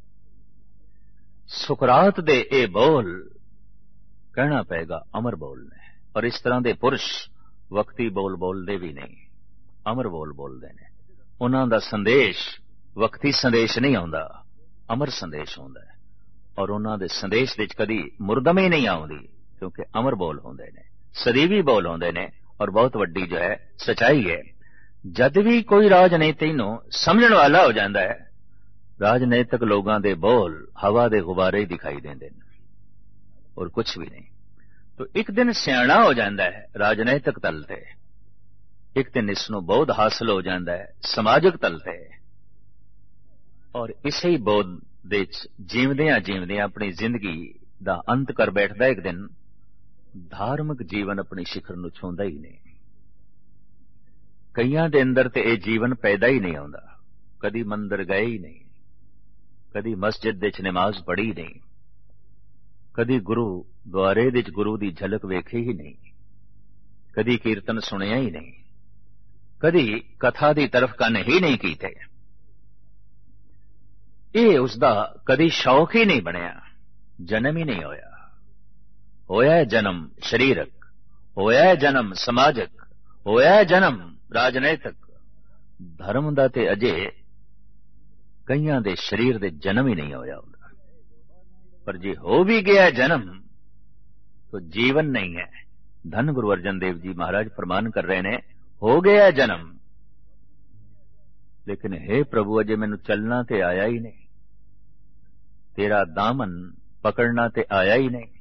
S1: सुकरात दे ए बोल कहना पेगा अमर बोल ने, और इस तरह दे पुरुष वक्ती बोल बोलते भी नहीं, अमर बोल बोलते ने। उन्हां दा संदेश वक्ती संदेश नहीं आउंदा, अमर संदेश आउंदा है, और उन्हां दे संदेश दे कदी मुरदमे नहीं आउंदी, क्योंकि अमर बोल होंदे ने, सदीवी बोल होंदे ने, और बहुत वड्डी जो है सच्चाई है। जद भी कोई राजनीति नूं समझण वाला हो जाता है, राजनीतिक लोगों दे बोल हवा दे गुबारे ही दिखाई देंदे ने, और कुछ भी नहीं। तो एक दिन सियाणा हो जाता है राजनैतिक तल ते, एक दिन इसनूं बोध हासिल हो जाता है समाजिक तल ते, और इसे ही बोध दे जीवदियां जीवदियां अपनी जिंदगी दा अंत कर बैठदा। एक दिन धार्मिक जीवन अपनी शिखर नूं छूंदा ही नहीं। कईयां दे अंदर ते ये जीवन पैदा ही नहीं आउंदा, ਕਦੀ ਮੰਦਰ ਗਏ ਹੀ ਨਹੀਂ, ਕਦੀ ਮਸਜਿਦ ਵਿੱਚ ਨਮਾਜ਼ ਪੜ੍ਹੀ ਨਹੀਂ, ਕਦੀ ਗੁਰੂ ਦੁਆਰੇ ਵਿੱਚ ਗੁਰੂ ਦੀ ਝਲਕ ਵੇਖੀ ਹੀ ਨਹੀਂ, ਕਦੀ ਕੀਰਤਨ ਸੁਣਿਆ ਹੀ ਨਹੀਂ, ਕਦੀ ਕਥਾ ਦੀ ਤਰਫ ਕੰਨ ਹੀ ਨਹੀਂ ਕੀਤੇ। ਇਹ ਉਸਦਾ ਕਦੀ ਸ਼ੌਕ ਹੀ ਨਹੀਂ ਬਣਿਆ, ਜਨਮ ਹੀ ਨਹੀਂ ਹੋਇਆ। ਹੋਇਆ ਹੈ ਜਨਮ ਸਰੀਰਕ, ਹੋਇਆ ਹੈ ਜਨਮ ਸਮਾਜਿਕ, ਹੋਇਆ ਹੈ ਜਨਮ ਰਾਜਨੀਤਿਕ, ਧਰਮ ਦਾ ਤੇ ਅਜੇ ਕਈਆਂ ਦੇ ਸਰੀਰ ਦੇ ਜਨਮ ਹੀ ਨਹੀਂ ਹੋਇਆ ਹੁੰਦਾ। ਪਰ ਜੇ ਹੋ ਵੀ ਗਿਆ ਜਨਮ ਤਾਂ ਜੀਵਨ ਨਹੀਂ ਹੈ। ਧੰਨ ਗੁਰੂ ਅਰਜਨ ਦੇਵ ਜੀ ਮਹਾਰਾਜ ਫਰਮਾਨ ਕਰ ਰਹੇ ਨੇ, ਹੋ ਗਿਆ ਜਨਮ, ਲੇਕਿਨ हे ਪ੍ਰਭੂ ਅਜੇ ਮੈਨੂੰ ਚੱਲਣਾ ਤੇ ਆਇਆ ਹੀ ਨਹੀਂ, ਤੇਰਾ ਦਾਮਨ ਪਕੜਨਾ ਤੇ ਆਇਆ ਹੀ ਨਹੀਂ,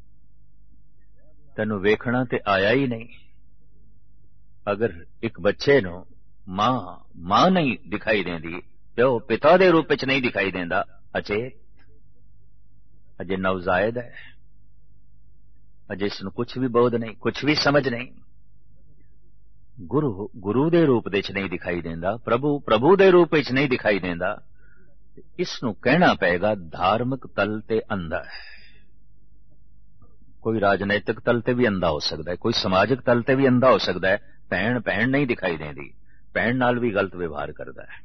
S1: ਤੈਨੂੰ ਵੇਖਣਾ ਤੇ ਆਇਆ ਹੀ ਨਹੀਂ। ਅਗਰ ਇੱਕ ਬੱਚੇ ਨੂੰ ਮਾਂ ਮਾਂ ਨਹੀਂ ਦਿਖਾਈ ਦਿੰਦੀ, ਪਿਓ ਪਿਤਾ ਦੇ ਰੂਪ ਵਿੱਚ ਨਹੀਂ ਦਿਖਾਈ ਦਿੰਦਾ, ਅਚੇਤ ਅਜੇ ਨਵਜ਼ਾਇਦ ਹੈ, ਅਜੇ ਇਸ ਨੂੰ ਕੁਛ ਵੀ ਬੋਧ ਨਹੀਂ, ਕੁਛ ਵੀ ਸਮਝ ਨਹੀਂ। ਗੁਰੂ ਗੁਰੂ ਦੇ ਰੂਪ ਵਿੱਚ ਨਹੀਂ ਦਿਖਾਈ ਦਿੰਦਾ, ਪ੍ਰਭੂ ਪ੍ਰਭੂ ਦੇ ਰੂਪ ਵਿੱਚ ਨਹੀਂ ਦਿਖਾਈ ਦਿੰਦਾ। ਇਸ ਨੂੰ ਕਹਿਣਾ ਪਏਗਾ ਧਾਰਮਿਕ ਤਲ ਤੇ ਅੰਧਾ ਹੈ। ਕੋਈ ਰਾਜਨੀਤਿਕ ਤਲ ਤੇ ਵੀ ਅੰਧਾ ਹੋ ਸਕਦਾ ਹੈ, ਕੋਈ ਸਮਾਜਿਕ ਤਲ ਤੇ ਵੀ ਅੰਧਾ ਹੋ ਸਕਦਾ ਹੈ। ਭੈਣ ਭੈਣ ਨਹੀਂ ਦਿਖਾਈ ਦਿੰਦੀ, ਭੈਣ ਨਾਲ ਵੀ ਗਲਤ ਵਿਵਹਾਰ ਕਰਦਾ ਹੈ।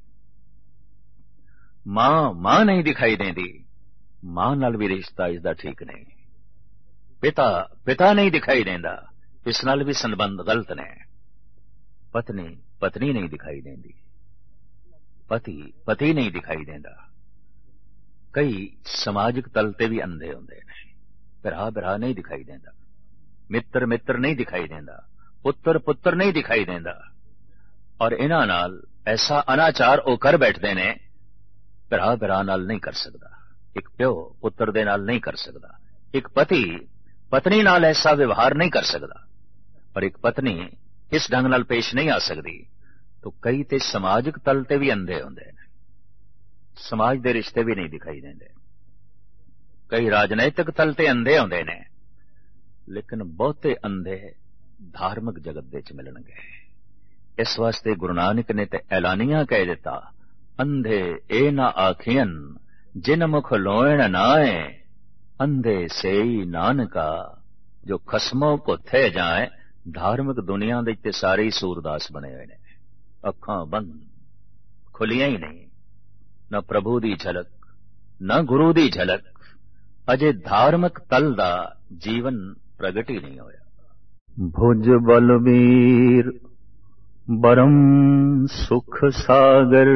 S1: ਮਾਂ ਮਾਂ ਨਹੀਂ ਦਿਖਾਈ ਦਿੰਦੀ, ਮਾਂ ਨਾਲ ਵੀ ਰਿਸ਼ਤਾ ਇਸਦਾ ਠੀਕ ਨਹੀਂ। ਪਿਤਾ ਪਿਤਾ ਨਹੀਂ ਦਿਖਾਈ ਦਿੰਦਾ, ਇਸ ਨਾਲ ਵੀ ਸੰਬੰਧ ਗਲਤ ਨੇ। ਪਤਨੀ ਪਤਨੀ ਨਹੀਂ ਦਿਖਾਈ ਦਿੰਦੀ, ਪਤੀ ਪਤੀ ਨਹੀਂ ਦਿਖਾਈ ਦਿੰਦਾ। ਕਈ ਸਮਾਜਿਕ ਤਲ ਤੇ ਵੀ ਅੰਧੇ ਹੁੰਦੇ ਨੇ, ਭਰਾ ਭਰਾ ਨਹੀਂ ਦਿਖਾਈ ਦਿੰਦਾ, ਮਿੱਤਰ ਮਿੱਤਰ ਨਹੀਂ ਦਿਖਾਈ ਦਿੰਦਾ, ਪੁੱਤਰ ਪੁੱਤਰ ਨਹੀਂ ਦਿਖਾਈ ਦਿੰਦਾ। ਔਰ ਇਹਨਾਂ ਨਾਲ ਐਸਾ ਅਨਾਚਾਰ ਉਹ ਕਰ ਬੈਠਦੇ ਨੇ, ਭਰਾ ਭਰਾ ਨਾਲ ਨਹੀਂ ਕਰ ਸਕਦਾ, ਇੱਕ ਪਿਓ ਪੁੱਤਰ ਦੇ ਨਾਲ ਨਹੀਂ ਕਰ ਸਕਦਾ, ਇੱਕ ਪਤੀ ਪਤਨੀ ਨਾਲ ਐਸਾ ਵਿਵਹਾਰ ਨਹੀਂ ਕਰ ਸਕਦਾ, ਪਰ ਇੱਕ ਪਤਨੀ ਇਸ ਢੰਗ ਨਾਲ ਪੇਸ਼ ਨਹੀਂ ਆ ਸਕਦੀ। ਤਾਂ ਕਈ ਤੇ ਸਮਾਜਿਕ ਤਲ ਤੇ ਵੀ ਅੰਧੇ ਹੁੰਦੇ ਨੇ, ਸਮਾਜ ਦੇ ਰਿਸ਼ਤੇ ਵੀ ਨਹੀਂ ਦਿਖਾਈ ਦਿੰਦੇ। ਕਈ ਰਾਜਨੀਤਿਕ ਤਲ ਤੇ ਅੰਧੇ ਹੁੰਦੇ ਨੇ, ਲੇਕਿਨ ਬਹੁਤੇ ਅੰਧੇ ਧਾਰਮਿਕ ਜਗਤ ਦੇ ਵਿੱਚ ਮਿਲਣਗੇ। ਇਸ ਵਾਸਤੇ ਗੁਰੂ ਨਾਨਕ ਨੇ ਤੇ ਐਲਾਨੀਆਂ ਕਹਿ ਦਿੱਤਾ, ਅੰਧੇ ਇਹ ਨਾ ਆਖੀਆਂ ਜਿਨ ਮੁਖ ਲੋਇਣ ਨਾਏ, ਅੰਧੇ ਸੇਈ ਨਾਨਕਾ ਜੋ ਖਸਮੋਂ ਭੁੱਥੇ ਜਾਏ। ਧਾਰਮਿਕ ਦੁਨੀਆ ਦੇ ਤੇ ਸਾਰੇ ਹੀ ਸੂਰਦਾਸ ਬਣੇ ਹੋਏ ਨੇ, ਅੱਖਾਂ ਬੰਦ, ਖੁੱਲੀਆਂ ਹੀ ਨਹੀਂ, ਨਾ ਪ੍ਰਭੂ ਦੀ ਝਲਕ ਨਾ ਗੁਰੂ ਦੀ ਝਲਕ। ਅਜੇ ਧਾਰਮਿਕ ਤਲ ਦਾ ਜੀਵਨ ਪ੍ਰਗਟ ਹੀ ਨਹੀਂ ਹੋਇਆ। ਭੁਜ ਬਲਬੀਰ ਬਰਮ ਸੁਖ ਸਾਗਰ,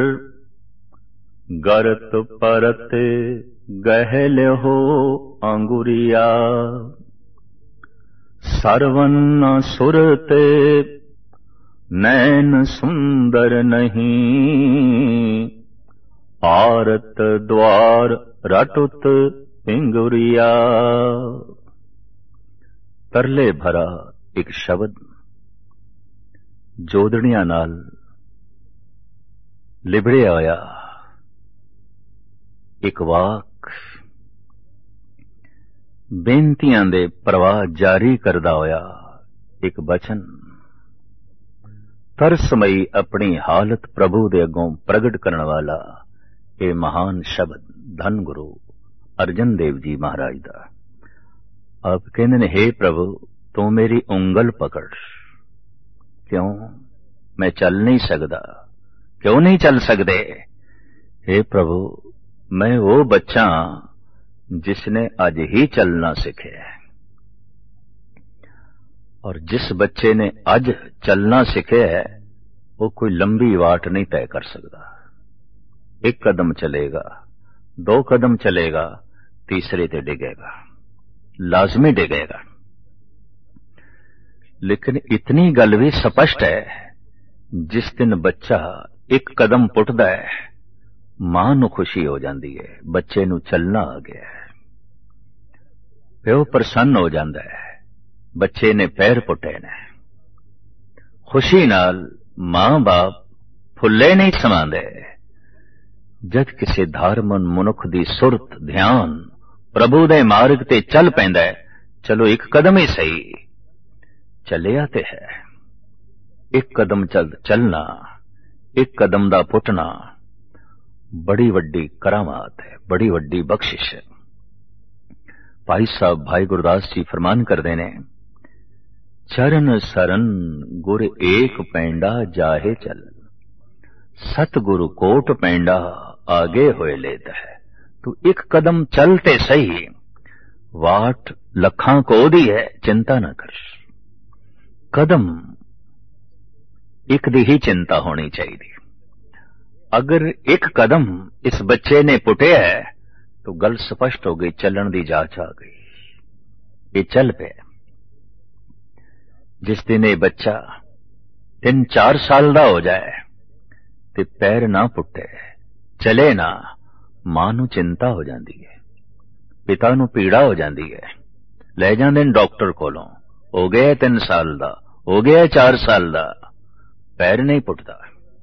S1: ਗਰਤ ਪਰਤ ਗਹਿ ਲਿਓ ਅੰਗੁਰੀਆ। ਸਰਵਨ ਸੁਰਤੇ ਨੈਣ ਸੁੰਦਰ ਨਹੀਂ, ਆਰਤ ਦਵਾਰ ਰਟੁਤ ਪਿੰਗੁਰੀਆ। ਤਰਲੇ ਭਰਾ ਇੱਕ ਸ਼ਬਦ ਜੋਦੜੀਆਂ ਨਾਲ ਲਿਬੜਿਆ ਹੋਇਆ ਇੱਕ ਵਾਕ, ਬੇਨਤੀਆਂ ਦੇ ਪ੍ਰਵਾਹ ਜਾਰੀ ਕਰਦਾ ਹੋਇਆ ਇੱਕ ਬਚਨ, ਤਰਸਮਈ ਆਪਣੀ ਹਾਲਤ ਪ੍ਰਭੂ ਦੇ ਅੱਗੋਂ ਪ੍ਰਗਟ ਕਰਨ ਵਾਲਾ ਇਹ ਮਹਾਨ ਸ਼ਬਦ ਧੰਨ ਗੁਰੂ ਅਰਜਨ ਦੇਵ ਜੀ ਮਹਾਰਾਜ ਦਾ। ਆਪ ਕਹਿੰਦੇ ਨੇ, हे ਪ੍ਰਭੂ ਤੂੰ ਮੇਰੀ ਉਂਗਲ ਪਕੜ। ਕਿਉਂ? ਮੈਂ ਚੱਲ ਨਹੀਂ ਸਕਦਾ। ਕਿਉਂ ਨਹੀਂ ਚੱਲ ਸਕਦੇ? हे ਪ੍ਰਭੂ ਮੈਂ ਉਹ ਬੱਚਾ ਜਿਸਨੇ ਅੱਜ ਹੀ ਚੱਲਣਾ ਸਿੱਖਿਆ, ਔਰ ਜਿਸ ਬੱਚੇ ਨੇ ਅੱਜ ਚੱਲਣਾ ਸਿੱਖਿਆ ਉਹ ਕੋਈ ਲੰਬੀ ਵਾਟ ਨਹੀਂ ਤੈਅ ਕਰ ਸਕਦਾ। ਇੱਕ ਕਦਮ ਚਲੇਗਾ, ਦੋ ਕਦਮ ਚਲੇਗਾ, ਤੀਸਰੇ ਤੇ ਡਿੱਗੇਗਾ, ਲਾਜ਼ਮੀ ਡਿੱਗੇਗਾ। ਲੇਕਿਨ ਇਤਨੀ ਗੱਲ ਵੀ ਸਪਸ਼ਟ ਹੈ, ਜਿਸ ਦਿਨ ਬੱਚਾ ਇੱਕ ਕਦਮ ਪੁੱਟਦਾ ਹੈ ਮਾਂ ਨੂੰ ਖੁਸ਼ੀ ਹੋ ਜਾਂਦੀ ਹੈ, ਬੱਚੇ ਨੂੰ ਚੱਲਣਾ ਆ ਗਿਆ ਹੈ। ਪਿਓ ਪ੍ਰਸੰਨ ਹੋ ਜਾਂਦਾ ਹੈ, ਬੱਚੇ ਨੇ ਪੈਰ ਪੁੱਟੇ ਨੇ। ਖੁਸ਼ੀ ਨਾਲ ਮਾਂ ਬਾਪ ਫੁੱਲੇ ਨਹੀਂ ਸਮਾਉਂਦੇ। ਜਦ ਕਿਸੇ ਧਾਰਮਨ ਮਨੁੱਖ ਦੀ ਸੁਰਤ ਧਿਆਨ ਪ੍ਰਭੂ ਦੇ ਮਾਰਗ ਤੇ ਚੱਲ ਪੈਂਦਾ ਹੈ, ਚਲੋ ਇੱਕ ਕਦਮ ਹੀ ਸਹੀ, ਚੱਲਿਆ ਤੇ ਹੈ। ਇੱਕ ਕਦਮ ਚੱਲ ਚੱਲਣਾ, ਇੱਕ ਕਦਮ ਦਾ ਪੁੱਟਣਾ बड़ी वड्डी करामात है, बड़ी वड्डी बख्शिश है। भाई साहब भाई गुरदास जी फरमान करते ने, चरण सरन गुर एक पैंडा जाहे चल, सतगुरु कोट पैंडा आगे होए लेता है। तू एक कदम चलते सही, वाट लखां को दी है, चिंता ना कर। कदम एक दी ही चिंता होनी चाहिए। अगर एक कदम इस बच्चे ने पुटिया है तो गल स्पष्ट हो गई, चलन दी जाच आ गई, ये चल पे। जिस दिन ये बच्चा तीन चार साल दा हो जाए ते पैर ना पुटे, चले ना, मां नू चिंता हो जाती है, पिता नू पीड़ा हो जाती है। ले जांदे ने डॉक्टर कोलों, हो गया तीन साल दा, हो गया चार साल दा, पैर नहीं पुटदा।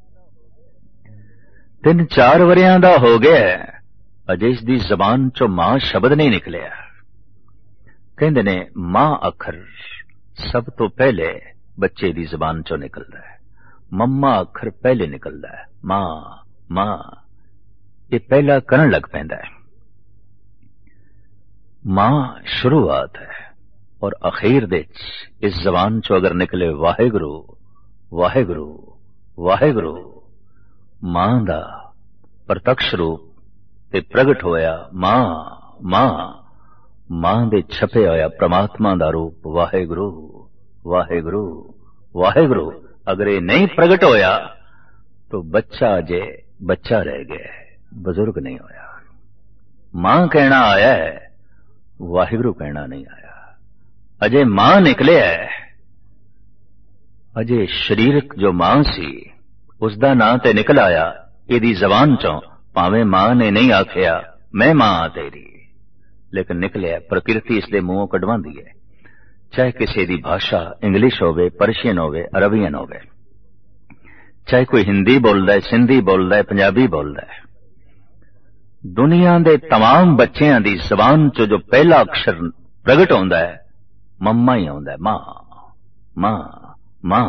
S1: तीन चार वरियां दा हो गया, अजे इस दी जबान चो मां शब्द नहीं निकलिया। कहंदे ने मां अखर सब तो पहले बच्चे दी जबान चो निकलदा है, मम्मा अखर पहले निकलदा है, मां मां ये पहला करन लग पैंदा है। मां शुरुआत है और अखीर दे इस जबान चो अगर निकले वाहेगुरु वाहेगुरु वाहेगुरु, मां दा प्रत्यक्ष रूप ते प्रगट होया मां मां, मां दे छपे होया परमात्मा दा रूप वाहेगुरु वाहेगुरु वाहेगुरु। अगर ये नहीं प्रगट होया तो बच्चा अजे बच्चा रह गया, बुजुर्ग नहीं होया। मां कहना आया है, वाहेगुरु कहना नहीं आया। अजे मां निकले है, अजे शरीरक जो मां सी उसदा नां ते निकल आया इहदी जबान चों, भावें मां ने नहीं आखिया मैं मां आ तेरी, लेकिन निकलिया प्रकृति इसदे मूहों कढवांदी है। चाहे किसी दी भाषा इंग्लिश होवे, पर्शियन होवे, अरबियन होवे, चाहे कोई हिंदी बोलदा है, सिंधी बोलदा है, पंजाबी बोलदा है, दुनिया दे तमाम बच्चों दी जबान चो जो पहला अक्षर प्रगट होंदा है मम्मा ही होंदा है, मां मां मां।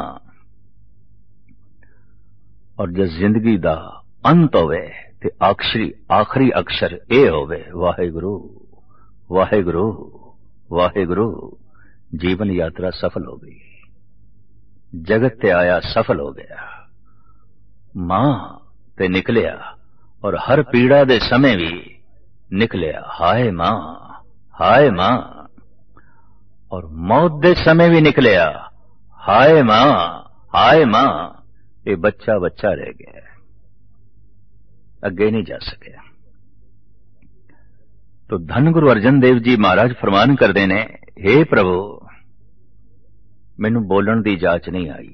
S1: और जिस जिंदगी दा अंत होवे ते आखरी आखरी अक्षर ए होवे वाहेगुरु वाहेगुरु वाहेगुरु, जीवन यात्रा सफल हो गई, जगत ते आया सफल हो गया। मां ते निकलिया और हर पीड़ा दे समय भी निकलिया हाय मां हाय मां, और मौत दे समय भी निकलिया हाय मां हाय मां। ये बच्चा बच्चा रह गया, अगे नहीं जा सके। तो धन गुरु अर्जन देव जी महाराज फरमान करते ने, हे प्रभु मैनू बोलण दी जाच नहीं आई,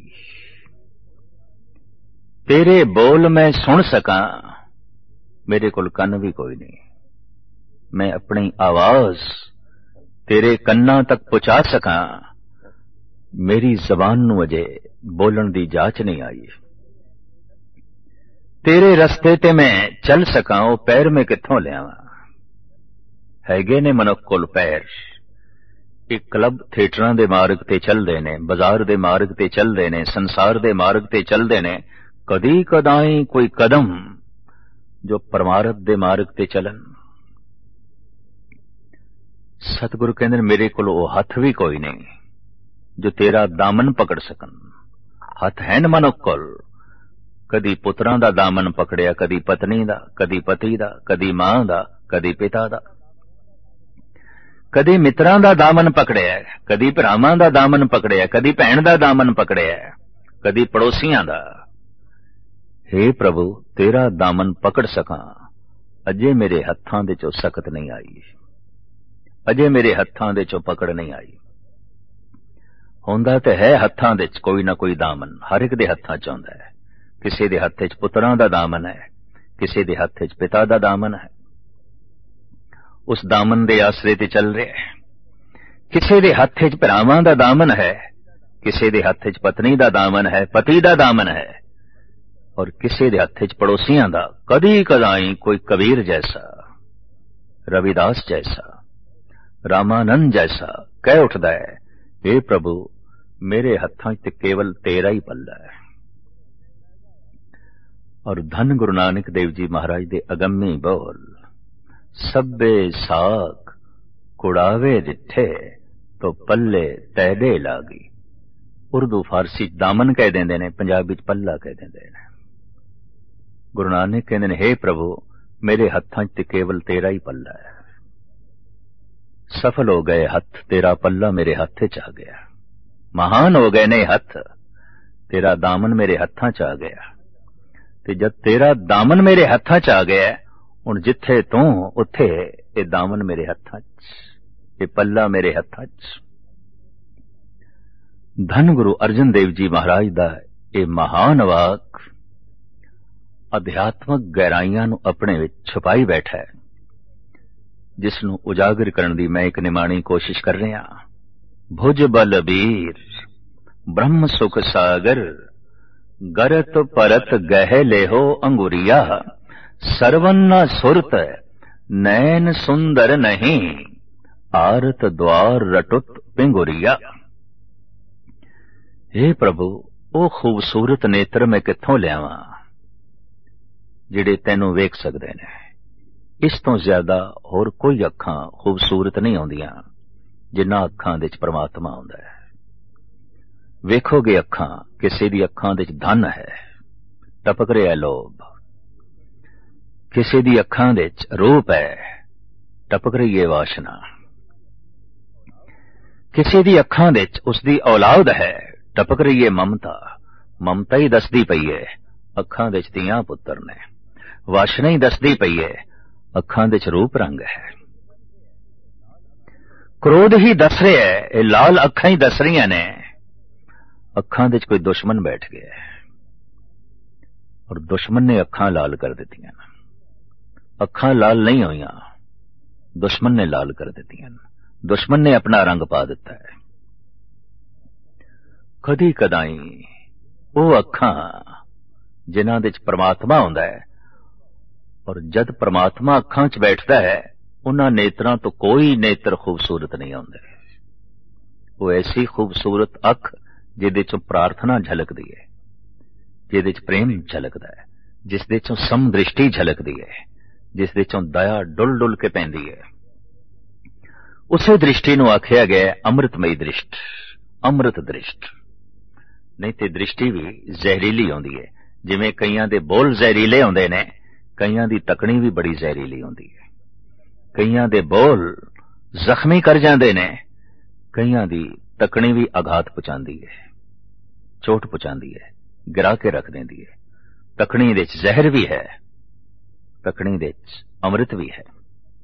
S1: तेरे बोल मैं सुन सका, मेरे कोल कन्न भी कोई नहीं, मैं अपनी आवाज तेरे कन्ना तक पहुंचा सका, मेरी जबान नू अजे बोलण दी जाच नहीं आई। तेरे रस्ते ते मैं चल सका, वो पैर में कित्थों लियावां, हैगे ने मनुख कोल पैर। एक क्लब थिएटरां दे मार्ग ते चलदे ने, बाजार दे मार्ग ते चलदे ने, संसार दे मार्ग ते चलदे ने, कदी कदाई कोई कदम जो परमार्थ दे मार्ग ते चलन। सतगुरु कहंदे मेरे कोल वो हथ भी कोई नहीं जो तेरा दामन पकड़ सकन। हथ है न मनुख कोल, कदी पुत्रां दा दामन पकड़िया, कदी पत्नी दा, कदी पति दा, कदी मां दा, कदी पिता दा, कदी मित्रां दा दामन पकड़िया, कदी भरावां दा दामन पकड़िया, कदी भैण दा दामन पकड़िया, कदी पड़ोसियां दा। हे प्रभु तेरा दामन पकड़ सका, अजे मेरे हत्थां दे चो सकत नहीं आई, अजे मेरे हत्थां दे चो पकड़ नहीं आई। होंदा ते है हत्थां दे च कोई ना कोई दामन, हर एक दे हत्थां च होंदा है। किसी दे हत्थ च पुत्रां दा दामन है, किसी दे हत्थ च पिता दा दामन है, उस दामन दे आसरे ते चल रहे है। किसी दे हत्थ च भरावां दा दामन है, किसी दे हत्थ च पत्नी दा दामन है, पति दा दामन है, और किसी दे हत्थ च पड़ोसियां दा। कदी कदाई कोई कबीर जैसा, रविदास जैसा, रामानंद जैसा कह उठदा है, हे प्रभु मेरे हत्थां च केवल तेरा ही पल्ला है। और धन गुरु नानक देव जी महाराज दे अगम्मी बोल, सब्बे साख कुड़ावे दिठे तो पल्ले तैडे लागी। उर्दू फारसी दामन कह देंदे ने, पंजाबी च पल्ला कह देंदे ने। गुरु नानक कहंदे ने, हे प्रभु मेरे हत्थां च ते केवल तेरा ही पल्ला है। सफल हो गए हथ, तेरा पल्ला मेरे हथ च आ गया। महान हो गए ने हथ, तेरा दामन मेरे हत्थां च आ गया। ते जद तेरा दामन मेरे हत्थां च आ गया, हुण जिथे तू उत्थे ये दामन मेरे हत्थां च, ये पल्ला मेरे हत्थां च। धन गुरु अर्जन देव जी महाराज दा ये महान वाक अध्यात्मक गहराइयां नूं अपने विच छुपाई बैठा है, जिसनूं उजागर करन दी मैं एक निमाणी कोशिश कर रहा। भुज बल बीर ब्रह्म सुख सागर, गरत परत गह लेहो अंगुरिया। सरवन्ना सुरत नैन सुंदर नहीं, आरत द्वार रटुत पिंगुरिया। हे प्रभु ओ खूबसूरत नेत्र मैं कित्थों लियावां जिहड़े तैनूं वेख सकदे ने। इस तो ज्यादा होर कोई अखां खूबसूरत नहीं आउंदियां जिन्हां अखां दे च परमात्मा आउंदा है। वेखोगे अखां, किसी दी अखां दे च धन है, टपक रिहा लोभ। किसी दी अखां दे च रूप है, टपक रही है वासना। किसी दी अखां दे च उसदी औलाद है, टपक रही है ममता। ममता ही दसदी पई है अखां दे च धीआं पुत्तर ने, वासना ही दसदी पई है अखां दे च रूप रंग है। क्रोध ही दस रहा है, ये लाल अखां ही दस रही ने अखां दे च कोई दुश्मन बैठ गया है, और दुश्मन ने अखां लाल कर दित्तियां। अखां लाल नहीं होईयां, दुश्मन ने लाल कर दित्तियां। दुश्मन ने अपना रंग पा दिता है। कदी कदाई वो अखां जिन्हां दे च परमात्मा हुंदा है, और जद परमात्मा अखां च बैठदा है, उन्हां नेत्रां तो कोई नेत्र खूबसूरत नहीं आउंदे। वो ऐसी खूबसूरत अख जिहदे चों प्रार्थना झलकदी है, जिहदे च प्रेम झलकदा है, जिस दे चों समदृष्टि झलकदी है, जिस दे चों दया डुल डुल के पैंदी है। उसे दृष्टि नूं आखिया गया अमृतमयी दृष्ट, अमृत दृष्ट। नहीं ते दृष्टि भी जहरीली आउंदी है। जिवें कईयां दे बोल जहरीले आउंदे ने, कईयां दी तकनी भी बड़ी जहरीली आउंदी है। कईयां दे बोल जख्मी कर जांदे ने, कईयां दी तकनी भी आघात पहुंचांदी है, चोट पहुंचांदी है, गिरा के रख देंदी है। तकनी दे च जहर भी है, तकनी दे च अमृत भी है।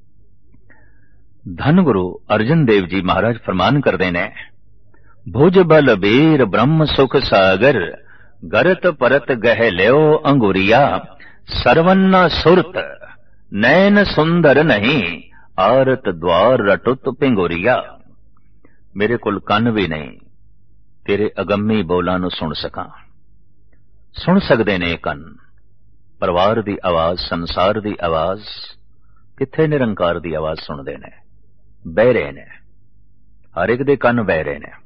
S1: धन गुरु अर्जन देव जी महाराज फरमान करदे ने, भुज बल बीर ब्रह्म सुख सागर, गरत परत गह ल्यो अंगुरिया। सरवन्ना सुरत नैन सुंदर नहीं, आरत द्वार रटुत पिंगुरिया। मेरे कोल कन भी नहीं तेरे अगम्मी बोलां नूं सुन सकां। सुन सकदे ने कन परिवार दी आवाज, संसार दी आवाज, किथे निरंकार दी आवाज सुनदे ने, बहरे ने। हर एक दे कन बहरे ने,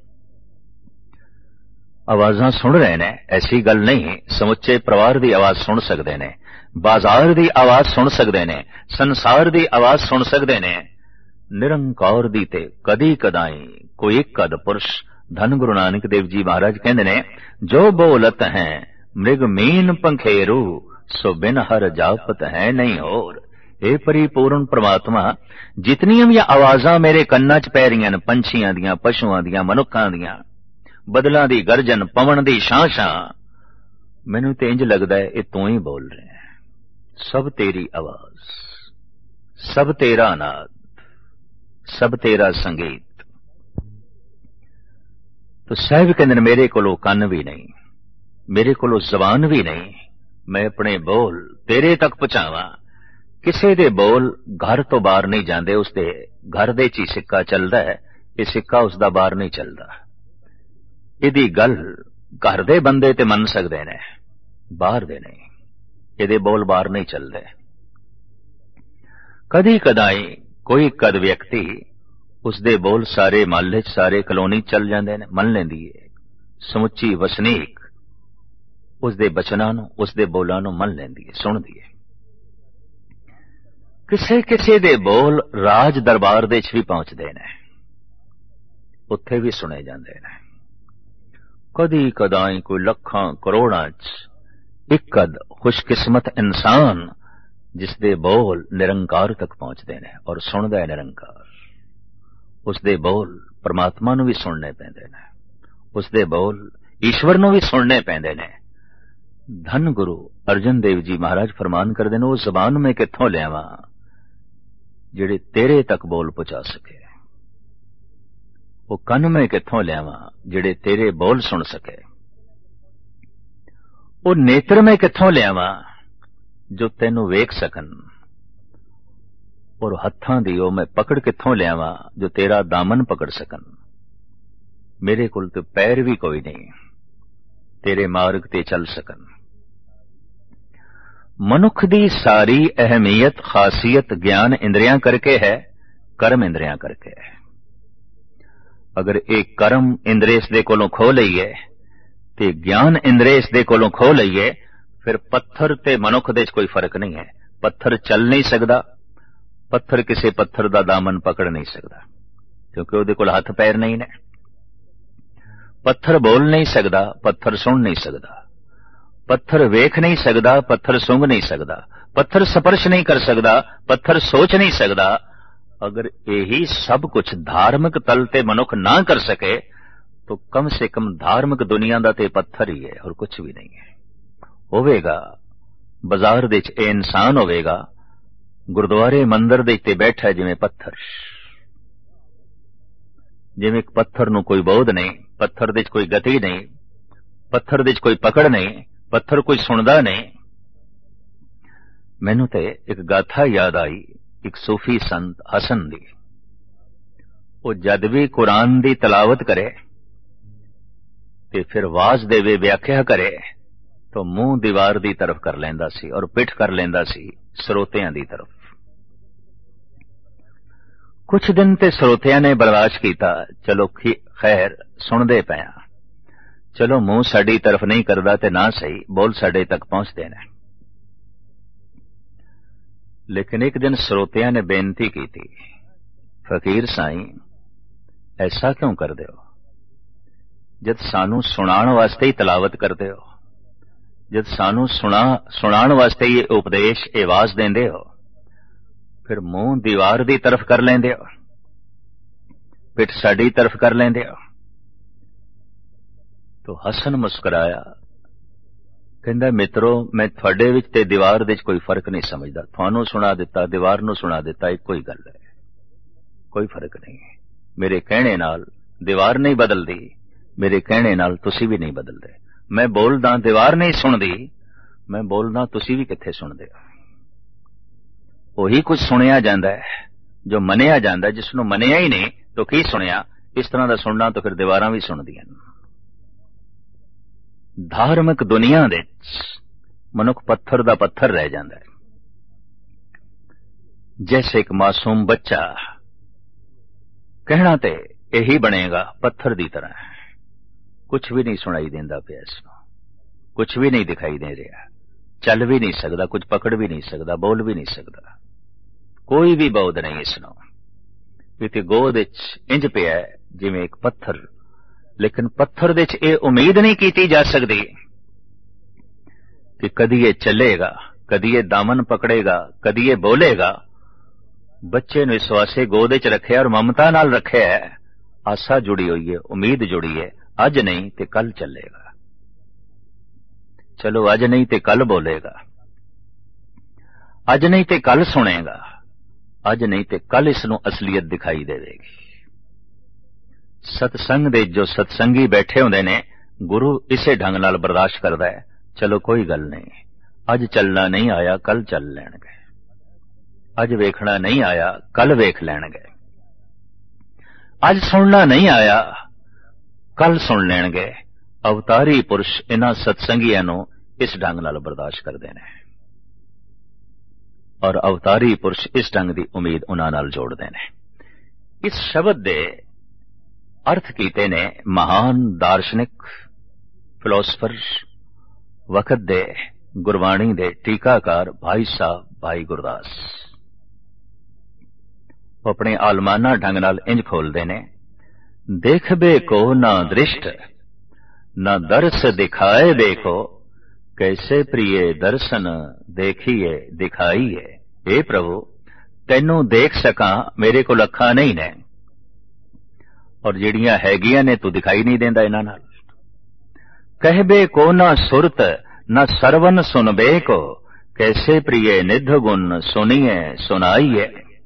S1: आवाजां सुन रहे ने। ऐसी गल नहीं, समुचे परिवार दी आवाज सुन सकदे ने, बाजार दी आवाज सुन सकदे ने, संसार दी आवाज सुन सकदे ने। निरंकार दी ते कदी कदाई कोई एक कद पुरुष। धन गुरु नानक देव जी महाराज कहंदे ने, जो बोलत हैं मृग मीन पंखेरू, सो बिन हर जापत है नहीं होर। हे परिपूर्ण परमात्मा, जितनियां भी आवाजां मेरे कन्नां च पै रहियां ने, पंछियां दियां, पशुआं दियां, मनुक्खां दियां, बदलां दी गर्जन, पवन दी शां-शां, मैनूं ते इंज लगदा है ये तू ही बोल रहे हैं। सब तेरी आवाज, सब तेरा नाद, सब तेरा संगीत। तो साहिब कहंदे ने, मेरे कोलों कन भी नहीं, मेरे कोलों जबान भी नहीं, मैं अपने बोल तेरे तक पहुंचावां। किसी दे बोल घर तो बाहर नहीं जाते, उसके घर दे ची सिक्का चलता है, ये सिक्का उसका बाहर नहीं चलता। इहदी गल घर दे बंदे ते मन सकदे ने, बाहर दे नहीं। इहदे बोल बाहर नहीं चलते। कदी कदाई कोई कद व्यक्ति उसदे बोल सारे महल्ले सारे कलोनी चल जाते हैं, मन लेंदी है। समुची वसनीक उसके बचनां नूं, उसके बोलां नूं मन लैंदी है, सुणदी है। किसे किसे दे बोल राज दरबार दे च भी पहुंचते ने, उत्थे भी सुने जाते हैं। कदी कदाई कोई लखां करोड़ां च एक कद खुशकिस्मत इंसान जिसदे बोल निरंकार तक पहुंचते हैं और सुनदा है निरंकार। उसदे बोल परमात्मा नूं भी सुनने पैंदे ने, उसदे बोल ईश्वर नूं भी सुनने पैंदे ने। धन गुरु अर्जन देव जी महाराज फरमान करदे ने, वो जबान में कित्थों लियावां जिहड़े तेरे तक बोल पहुंचा सके, वो कन में कित्थों लियावां जिहड़े तेरे बोल सुन सके, वो नेत्र में कित्थों लियावां जो तैनू वेख सकन, और हत्थां दी ओ मैं पकड़ कित्थों लियावां जो तेरा दामन पकड़ सकन। मेरे कोल ते पैर भी कोई नहीं तेरे मार्ग ते चल सकन। मनुख दी सारी अहमियत खासियत ज्ञान इंद्रियां करके है, कर्म इंद्रियां करके है। अगर एक कर्म इंद्रिय इस दे कोलों खो लईए ते ज्ञान इंद्रिय इस दे कोलों खो लईए, फिर पत्थर ते मनुख दे च कोई फर्क नहीं है। पत्थर चल नहीं सकदा, पत्थर किसी पत्थर दा दामन पकड़ नहीं सकदा, क्योंकि उहदे कोल हथ पैर नहीं ने। पत्थर बोल नहीं सकदा, पत्थर सुन नहीं सकदा, पत्थर वेख नहीं सकदा, पत्थर सूंघ नहीं सकदा, पत्थर स्पर्श नहीं कर सकदा, पत्थर सोच नहीं सकदा। अगर यही सब कुछ धार्मिक तल ते मनुख ना कर सके तो कम से कम धार्मिक दुनिया दा ते पत्थर ही है और कुछ भी नहीं है। होवेगा बाजार दे च इंसान होवेगा, गुरुद्वारे मंदिर दे ते बैठा जिवें पत्थर, जिवें पत्थर नूं कोई बोध नहीं, पत्थर दे च कोई गति नहीं, पत्थर दे च कोई पकड़ नहीं, पत्थर कोई सुनदा नहीं। मैनू ते एक गाथा याद आई, एक सूफी संत हसन दी। वो जद भी कुरान दी तलावत करे ते फिर वाज देवे व्याख्या करे तो मुंह दीवार दी तरफ कर लेंदा सी और पिठ कर लेंदा सी श्रोतियां दी तरफ। कुछ दिन ते श्रोतियां ने बर्दाश्त कीता, चलो खैर सुनदे पिया, चलो मुंह साडी तरफ नहीं करदा ते ना सही, बोल साडे तक पहुंचदे ने। लेकिन एक दिन श्रोतियां ने बेनती की थी, फकीर साईं ऐसा क्यों करदे हो? जद सानू सुनाण वास्ते ही तलावत करदे हो, जद सानू सुना सुनाण वास्ते ये उपदेश आवाज देंदे हो, फिर मुंह दीवार दी तरफ कर लेंदे हो, पिठ साडी तरफ कर लेंदे हो। तो हसन मुस्कुराया, कहंदा मित्रो मैं थोड़े विच ते दीवार दे कोई फर्क नहीं समझदा, थानू सुना दिता दीवार नू सुना दिता इक्को ही गल है, कोई फर्क नहीं है। मेरे कहने नाल दीवार नहीं बदलदी, मेरे कहने नाल तुसी भी नहीं बदलदे। मैं बोलदा दीवार नहीं सुनदी, मैं बोलदा तुसी भी कित्थे सुनदे हो। ओही कुछ सुनिया जांदा है जो मनिया जांदा है, जिसनू मनिया ही नहीं तो की सुनिया। इस तरह दा सुनना तो फिर दीवारां भी सुनदियां। धार्मिक दुनिया दे मनुख पत्थर दा पत्थर रह जांदा है। जैसे एक मासूम बच्चा कहना ते यही बनेगा पत्थर दी तरह, कुछ भी नहीं सुनाई देंदा पिया इसनूं, कुछ भी नहीं दिखाई दे रहा, चल भी नहीं सकदा, कुछ पकड़ भी नहीं सकदा, बोल भी नहीं सकदा, कोई भी बोध नहीं इसनूं। इते गोद विच इंज पिया जिवें एक पत्थर। लेकिन पत्थर दे च ये उम्मीद नहीं की जा सकती कि कदी ये चलेगा, कदी ये दामन पकड़ेगा, कदी ये बोलेगा। बच्चे ने इस वास्ते गोद च रखे और ममता नाल रखे है, आशा जुड़ी हुई है, उम्मीद जुड़ी है, अज नहीं ते कल चलेगा, चलो अज नहीं ते कल बोलेगा, अज नहीं ते कल सुनेगा, अज नहीं ते कल इसनूं असलियत दिखाई देगी। सतसंग दे जो सतसंगी बैठे होंदे ने, गुरु इसे ढंग नाल बर्दाश्त करदा है, चलो कोई गल नहीं, अज चलना नहीं आया कल चल लैणगे, अज वेखना नहीं आया कल वेख लैणगे, अज सुनना नहीं आया कल सुन लैणगे। अवतारी पुरुष इन्हां सतसंगियां नूं इस ढंग नाल बर्दाश्त करदे ने और अवतारी पुरुष इस ढंग दी उम्मीद उन्हां नाल जोड़दे ने। इस शब्द दे अर्थ कीते ने महान दार्शनिक, फिलोसफर, वक्त दे गुरबाणी दे टीकाकार भाई साहब भाई गुरदास अपने आलमाना ढंग नाल इंज खोलते ने, देखबे को ना दृष्ट ना दर्श दिखाए बेको, कैसे प्रिय दर्शन देखिए दिखाइए। हे प्रभु तैनू देख सका मेरे को अखां नहीं ने, और जिहड़ियां हैगियां ने तू दिखाई नहीं देंदा इन्हां नाल। कहबे को ना सुरत ना सरवन सुनबे को, कैसे प्रिय निध गुण सुनिए सुनाइए।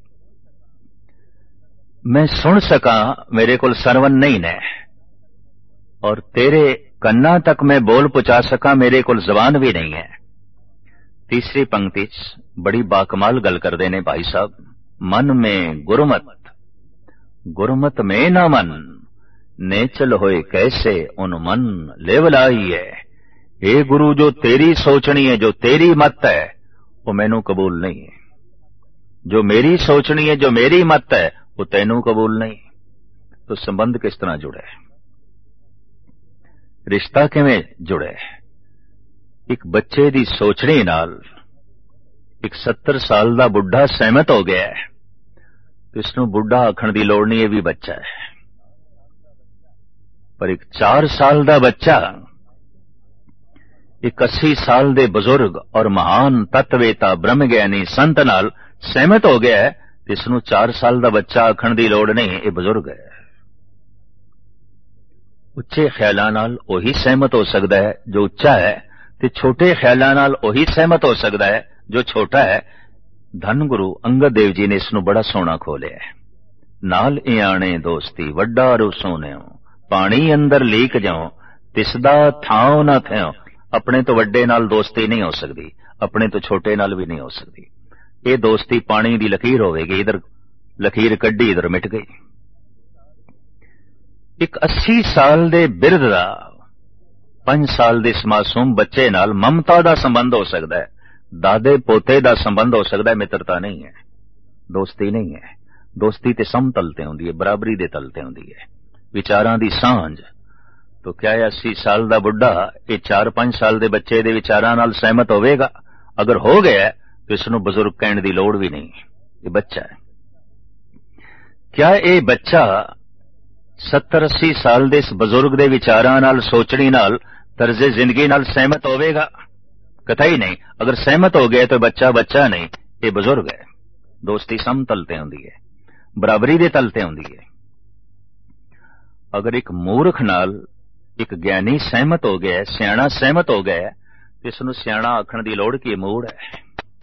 S1: मैं सुन सका मेरे को सरवन नहीं ने, और तेरे कन्ना तक मैं बोल पहुंचा सका मेरे को जबान भी नहीं है। तीसरी पंक्ति बड़ी बाकमाल गल करते ने भाई साहब, मन में गुरमत गुरमत में ना मन, नेचल होए कैसे उन मन लेवलाई है। हे गुरु जो तेरी सोचनी है जो तेरी मत है वो मैनू कबूल नहीं है, जो मेरी सोचनी है जो मेरी मत है वो तैनू कबूल नहीं। तो संबंध किस तरह जुड़े, रिश्ता किवें जुड़े। एक बच्चे दी सोचनी नाल एक सत्तर साल दा बुढ़ा सहमत हो गया है, तो इसनू बुढ़ा आखण दी लोड़ नहीं, ये भी बच्चा है। पर एक चार साल दा बच्चा एक अस्सी साल दे बुजुर्ग और महान तत्वेता ब्रह्म ज्ञानी संत नाल सहमत हो गया है, तो इसनू चार साल दा बच्चा आखण दी लोड़ नहीं, ये बुजुर्ग है। उच्चे ख्यालां नाल ओही सहमत हो सकदा है जो उच्चा है, ते छोटे ख्यालां नाल ओही सहमत हो सकदा है जो छोटा है। धन गुरु अंगद देव जी ने इसनू बड़ा सोहना खोलिया है। नाल इयाणे दोस्ती वड्डा रू सोनेओ, पानी अंदर लीक जाओ तिसदा थाओ ना थ्यो। अपने तो वड्डे नाल दोस्ती नहीं हो सकती, अपने तो छोटे नाल भी नहीं हो सकती। ये दोस्ती पानी दी लकीर होवेगी, इधर लकीर कड्डी इधर मिट गई। एक अस्सी साल दे बिरध दा पांच साल दे इस मासूम बच्चे नाल ममता दा संबंध हो सकदा है, दादे पोते दा संबंध हो सकदा है, मित्रता नहीं है, दोस्ती नहीं है। दोस्ती ते समतल ते हुंदी है, बराबरी दे तल ते हुंदी है, विचारां दी सांझ। तो क्या है अस्सी साल दा बुढ़ा ये चार पांच साल दे बच्चे दे विचारां नाल सहमत होवेगा? अगर हो गया तो इसनू बुजुर्ग कहण दी लोड़ भी नहीं, ये बच्चा है। क्या ये बच्चा सत्तर अस्सी साल दे इस बुजुर्ग दे विचारां नाल सोचणी नाल तर्जे जिंदगी नाल सहमत होवेगा? कतई नहीं। अगर सहमत हो गया तो बच्चा बच्चा नहीं, ये बुजुर्ग है। दोस्ती समतल ते हुंदी है, बराबरी दे तल ते हुंदी है। अगर एक मूर्ख नाल एक ज्ञानी सहमत हो गया, सियाणा सहमत हो गया, तो इसनू सियाणा आखण दी लोड़ की मूड़ है।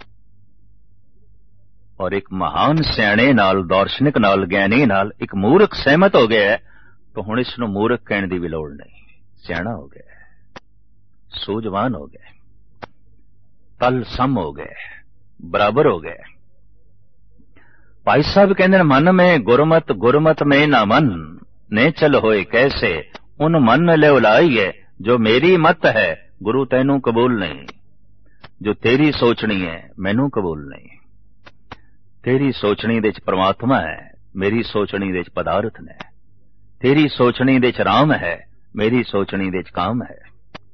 S1: और एक महान सियाणे नाल दार्शनिक नाल ज्ञानी नाल एक मूर्ख सहमत हो गया, तो हुण इसनू मूर्ख कहण दी भी लोड़ नहीं, सियाणा हो गया, सूझवान हो गया, तल सम हो गए, बराबर हो गए। भाई साहब कहते मन में गुरमत गुरमत में ना मन, ने चल होए कैसे उन मन ले उलाइए। जो मेरी मत है गुरु तैनू कबूल नहीं, जो तेरी सोचनी है मैनू कबूल नहीं। तेरी सोचनी दे च परमात्मा है, मेरी सोचनी दे च पदार्थ ने। तेरी सोचनी दे च राम है, मेरी सोचनी दे च काम है।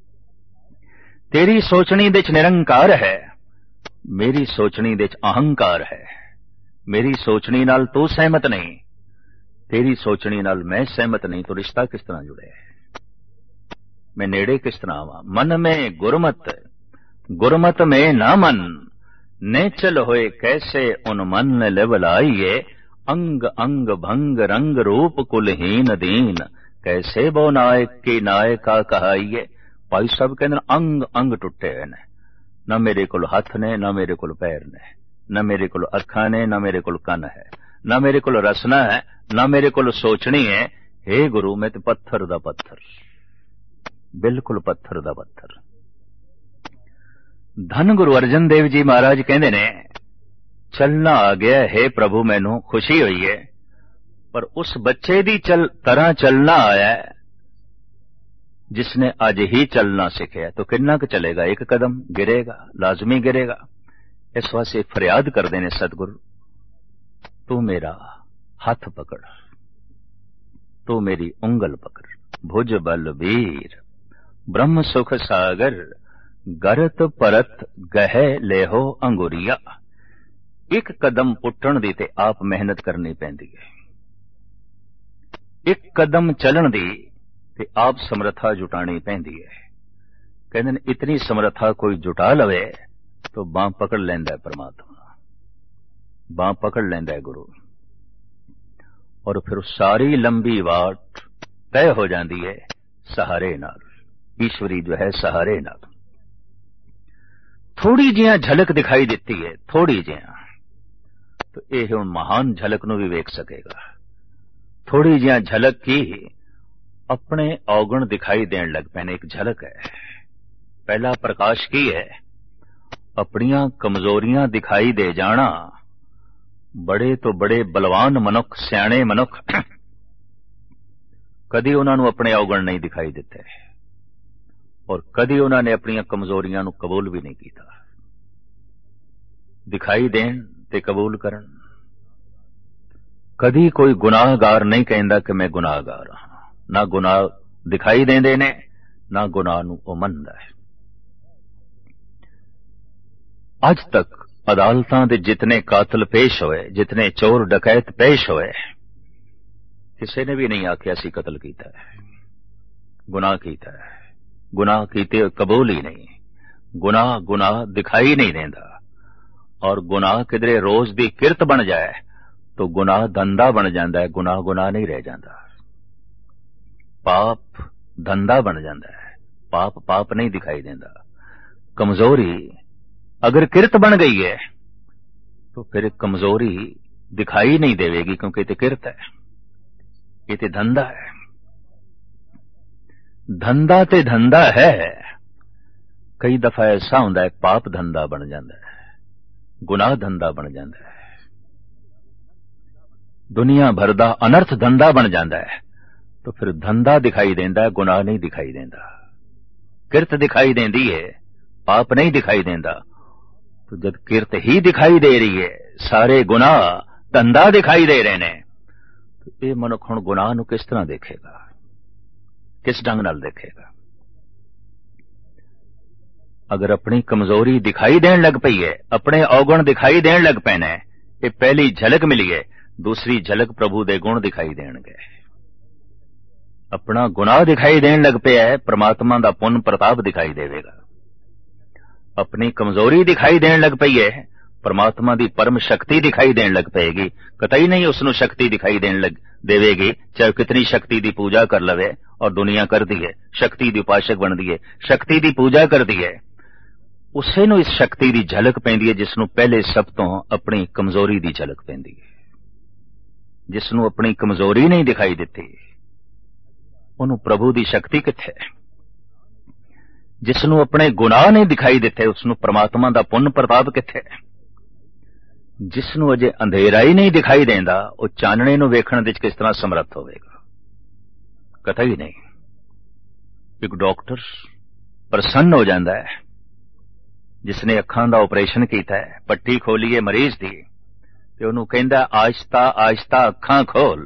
S1: तेरी सोचनी दे च निरंकार है, मेरी सोचनी दे च अहंकार है। मेरी सोचनी नाल तू सहमत नहीं, तेरी सोचनी नाल मैं सहमत नहीं, तो रिश्ता किस तरह जुड़े, मैं नेड़े किस तरह आवां। मन में गुरमत गुरमत में ना मन, नेचल होए कैसे उन मन लेवलाइए। अंग अंग भंग रंग रूप कुलहीन दीन, कैसे बो नायक की नायका कहाइए। भाई साहब कहते अंग अंग टुटे हुए ने, न मेरे कोल हथ ने, न मेरे कोल पैर ने, न मेरे कोल अखां ने, न मेरे कोल कन है, न मेरे कोल रसना है, न मेरे कोल सोचनी है। हे गुरु मैं तो पत्थर दा पत्थर, बिल्कुल पत्थर दा पत्थर। धन गुरु अर्जन देव जी महाराज कहते ने चलना आ गया हे प्रभु, मैनू खुशी हुई है, पर उस बच्चे दी चल तरह चलना आया है जिसने आज ही चलना सीखा। तो कितना क चलेगा? एक कदम गिरेगा, लाजमी गिरेगा। इस वास्ते फरियाद करते ने सतगुरु, तू मेरा हाथ पकड़, तू मेरी उंगल पकड़। भुज बल वीर ब्रह्म सुख सागर, ਗਰਤ ਭਰਤ ਗਹਿ ਲੇਹੋ ਅੰਗੁਰੀਆ। ਇੱਕ ਕਦਮ ਪੁੱਟਣ ਦੀ ਤੇ ਆਪ ਮਿਹਨਤ ਕਰਨੀ ਪੈਂਦੀ ਹੈ, ਇੱਕ ਕਦਮ ਚੱਲਣ ਦੀ ਤੇ ਆਪ ਸਮਰੱਥਾ ਜੁਟਾਣੀ ਪੈਂਦੀ ਹੈ। ਕਹਿੰਦੇ ਨੇ ਇਤਨੀ ਸਮਰੱਥਾ ਕੋਈ ਜੁਟਾ ਲਵੇ ਤਾਂ ਬਾਂਹ ਪਕੜ ਲੈਂਦਾ ਪਰਮਾਤਮਾ, ਬਾਂਹ ਪਕੜ ਲੈਂਦਾ ਹੈ ਗੁਰੂ, ਔਰ ਫਿਰ ਸਾਰੀ ਲੰਬੀ ਵਾਟ ਤੈਅ ਹੋ ਜਾਂਦੀ ਹੈ ਸਹਾਰੇ ਨਾਲ, ਈਸ਼ਵਰੀ ਜੋ ਹੈ ਸਹਾਰੇ ਨਾਲ। ਥੋੜੀ ਜਿਹਾ ਝਲਕ ਦਿਖਾਈ ਦਿੱਤੀ ਹੈ, ਥੋੜੀ ਜਿਹਾ, तो यह हुण महान झलक नूं भी वेख सकेगा। थोड़ी जिहा झलक की अपने औगण दिखाई देण लग पैने, एक झलक है। पहला प्रकाश की है अपनियां कमजोरियां दिखाई दे जाना। बड़े तो बड़े बलवान मनुख, सियाणे मनुख कदी उन्हां नूं अपने औगण नहीं दिखाई दिते और कदी उन्हां ने अपनियां कमजोरियां नूं कबूल भी नहीं कीता। दिखाई देण ते कबूल करन। कदी कोई गुनाहगार नहीं कहंदा कि मैं गुनाहगार हां, ना गुनाह दिखाई देंदे ने, ना गुनाह नूं ओ मनदा है। अज तक अदालतां दे जितने कातल पेश होए, जितने चोर डकैत पेश होए, किसी ने भी नहीं आख्या सी कतल कीता है, गुनाह कीता है। गुनाह कीते कबूल ही नहीं, गुनाह गुनाह दिखाई नहीं देंदा। और गुनाह किधरे रोज दी किरत बन जाए तो गुनाह धंधा बन जाता है, गुनाह गुनाह नहीं रह जाता। पाप धंधा बन जाता है, पाप पाप नहीं दिखाई देता। कमजोरी अगर किरत बन गई है तो फिर कमजोरी दिखाई नहीं देवेगी, क्योंकि ये किरत है, ये तो धंधा है। धंधा ते धंधा है। कई दफा ऐसा होता है पाप धंधा बन जाता है, गुनाह धंधा बन जाता है, दुनिया भर दा अनर्थ धंधा बन जाता है। तो फिर धंधा दिखाई देंदा है, गुनाह नहीं दिखाई देंदा। किरत दिखाई देंदी है, पाप नहीं दिखाई देंदा। तो जब किरत ही दिखाई दे रही है, सारे गुनाह धंधा दिखाई दे रहे ने, तो ये मनुख हुण गुनाह नूं किस तरह देखेगा, किस ढंग नाल देखेगा। अगर अपनी कमजोरी दिखाई देन लग पई है, अपने अवगुण दिखाई देन लग पैने, ये पहली झलक मिली है, दूसरी झलक प्रभु दे गुण दिखाई देणगे। अपना गुनाह दिखाई देन लग पिया है, परमात्मा दा पुन प्रताप दिखाई देवेगा। अपनी कमजोरी दिखाई देन लग पई है, परमात्मा दी परम शक्ति दिखाई देन लग पेगी। कतई नहीं उसनू शक्ति दिखाई देन लग देवेगी, चाहे कितनी शक्ति दी पूजा कर लवे। और दुनिया कर दी है, शक्ति दी उपासक बन दी है, शक्ति दी पूजा कर दी है, उसे नू इस शक्ति दी झलक पैंदी है जिसनू पहले सब तो अपनी कमजोरी दी झलक पैंदी है। जिसनू अपनी कमजोरी नहीं दिखाई दिती, उन्हों प्रभु दी शक्ति किथे। जिसनू अपने गुनाह नहीं दिखाई दिते, उसनू परमात्मा दा पुन प्रताप किथे। जिसनू अजे अंधेरा ही नहीं दिखाई देंदा, वो चानणे नू वेखण विच किस तरह समर्थ होवेगा, कतई नहीं। एक डॉक्टर प्रसन्न हो जाता है जिसने अखां दा ऑपरेशन कीता है, पट्टी खोली है मरीज दी, ते उहनूं कहंदा आहिस्ता आहिस्ता अखां खोल।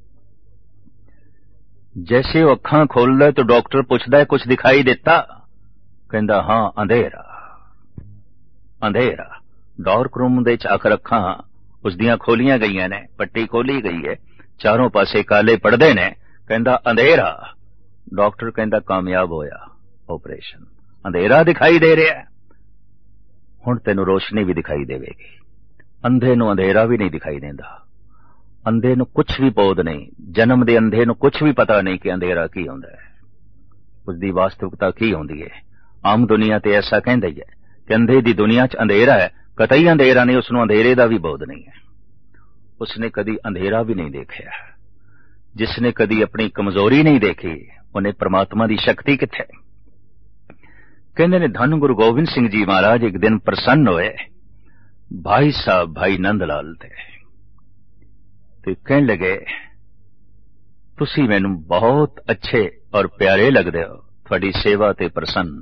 S1: जैसे वो अखां खोलदा तो डॉक्टर पुछदा है कुछ दिखाई दिता, कहंदा हां अंधेरा अंधेरा। डार्क रूम दे च आकर अखां उसदियां खोलियां गईयां ने, पट्टी खोली गई है, चारों पासे काले पड़दे ने, कहंदा अंधेरा। डॉक्टर कहंदा कामयाब होया ऑपरेशन, अंधेरा दिखाई दे रहा है, हुण तैनूं रोशनी भी दिखाई देवेगी। अंधे नूं अंधेरा भी नहीं दिखाई देंदा, अंधे नूं कुछ भी पौध नहीं, जन्म दे अंधे नूं कुछ भी पता नहीं कि अंधेरा की हुंदा है, उसदी वास्तविकता की हुंदी है। आम दुनिया ते ऐसा कहंदी है कि अंधे दी दुनिया च अंधेरा है, कतई अंधेरा नहीं, उसनूं अंधेरे दा भी बोध नहीं है। उसने कदी अंधेरा भी नहीं देखा। जिसने कदी अपनी कमजोरी नहीं देखी, उन्हें परमात्मा दी शक्ति किथे। कहंदे ने धन गुरु गोबिंद सिंह जी महाराज एक दिन प्रसन्न होए, भाई साहब भाई नंद लाल थे, ते कहण लगे तुसी मैनूं बहुत अच्छे और प्यारे लगदे हो, तुहाडी सेवा ते प्रसन्न,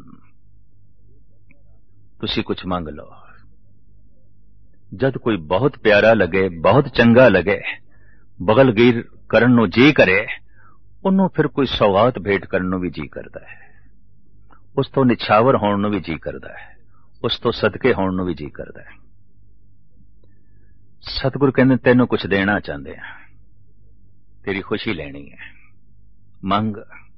S1: तुसी कुछ मंग लो। जद कोई बहुत प्यारा लगे, बहुत चंगा लगे, बगलगीर करन नूं जी करे, उन्हों फिर कोई सौगात भेंट करन नूं भी जी करदा है। ਉਸ ਤੋਂ ਨਿਛਾਵਰ ਹੋਣ ਨੂੰ ਵੀ ਜੀ ਕਰਦਾ ਹੈ, ਉਸ ਤੋਂ ਸਦਕੇ ਹੋਣ ਨੂੰ ਵੀ ਜੀ ਕਰਦਾ ਹੈ। ਸਤਿਗੁਰ ਕਹਿੰਦੇ ਤੈਨੂੰ ਕੁਛ ਦੇਣਾ ਚਾਹੁੰਦੇ ਆ, ਤੇਰੀ ਖੁਸ਼ੀ ਲੈਣੀ ਹੈ, ਮੰਗ।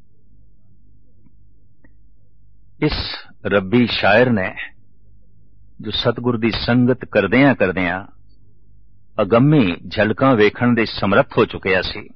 S1: ਇਸ ਰੱਬੀ ਸ਼ਾਇਰ ਨੇ ਜੋ ਸਤਿਗੁਰ ਦੀ ਸੰਗਤ ਕਰਦਿਆਂ ਕਰਦਿਆਂ ਅਗੰਮੀ ਝਲਕਾਂ ਵੇਖਣ ਦੇ ਸਮਰੱਥ ਹੋ ਚੁੱਕਿਆ ਸੀ,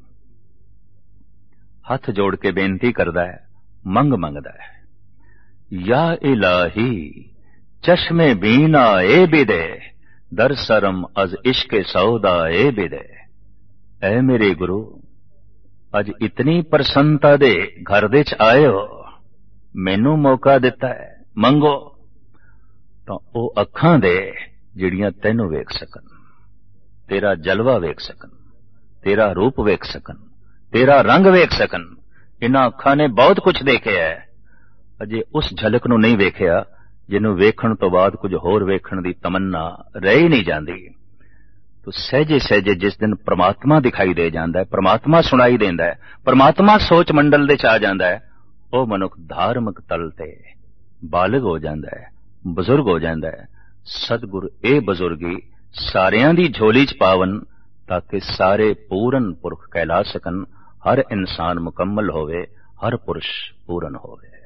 S1: ਹੱਥ ਜੋੜ ਕੇ ਬੇਨਤੀ ਕਰਦਾ ਹੈ, ਮੰਗ ਮੰਗਦਾ ਹੈ। ਯਾ ਇਲਾਹੀ ਚਸ਼ਮੇ ਬੀਨਾ ਏ ਬਿਦੇ ਦਰ ਸਰਮ ਅਜ਼ ਇਸ਼ਕੇ ਸੌਦਾ ਏ ਬਿਦੇ। ਐ ਮੇਰੇ ਗੁਰੂ, ਅੱਜ ਇਤਨੀ ਪ੍ਰਸੰਨਤਾ ਦੇ ਘਰ ਦੇ ਚ ਆਏ ਹੋ, ਮੈਨੂੰ ਮੌਕਾ ਦਿੱਤਾ ਹੈ, ਮੰਗੋ। ਤਾਂ ਉਹ ਅੱਖਾਂ ਦੇ ਜਿਹੜੀਆਂ ਤੈਨੂੰ ਵੇਖ ਸਕਣ, ਤੇਰਾ ਜਲਵਾ ਵੇਖ ਸਕਣ, ਤੇਰਾ ਰੂਪ ਵੇਖ ਸਕਣ, ਤੇਰਾ ਰੰਗ ਵੇਖ ਸਕਣ। ਇਹਨਾਂ ਅੱਖਾਂ ਨੇ ਬਹੁਤ ਕੁਝ ਦੇਖਿਆ ਹੈ, ਅਜੇ ਉਸ ਝਲਕ ਨੂੰ ਨਹੀਂ ਵੇਖਿਆ ਜਿਹਨੂੰ ਵੇਖਣ ਤੋਂ ਬਾਅਦ ਕੁਝ ਹੋਰ ਵੇਖਣ ਦੀ ਤਮੰਨਾ ਰਹਿ ਹੀ ਨਹੀਂ ਜਾਂਦੀ। ਤੋ ਸਹਿਜੇ ਸਹਿਜੇ ਜਿਸ ਦਿਨ ਪ੍ਰਮਾਤਮਾ ਦਿਖਾਈ ਦੇ ਜਾਂਦਾ ਹੈ, ਪ੍ਰਮਾਤਮਾ ਸੁਣਾਈ ਦਿੰਦਾ ਹੈ, ਪ੍ਰਮਾਤਮਾ ਸੋਚ ਮੰਡਲ ਦੇ ਚ ਆ ਜਾਂਦਾ ਹੈ, ਉਹ ਮਨੁੱਖ ਧਾਰਮਿਕ ਤਲ ਤੇ ਬਾਲਗ ਹੋ ਜਾਂਦਾ ਹੈ, ਬਜ਼ੁਰਗ ਹੋ ਜਾਂਦਾ ਹੈ। ਸਤਿਗੁਰ ਇਹ ਬਜ਼ੁਰਗੀ ਸਾਰਿਆਂ ਦੀ ਝੋਲੀ ਚ ਪਾਵਨ, ਤਾਂ ਕਿ ਸਾਰੇ ਪੂਰਨ ਪੁਰਖ ਕਹਿਲਾ ਸਕਣ। ਹਰ ਇਨਸਾਨ ਮੁਕੰਮਲ ਹੋਵੇ, ਹਰ ਪੁਰਸ਼ ਪੂਰਨ ਹੋਵੇ।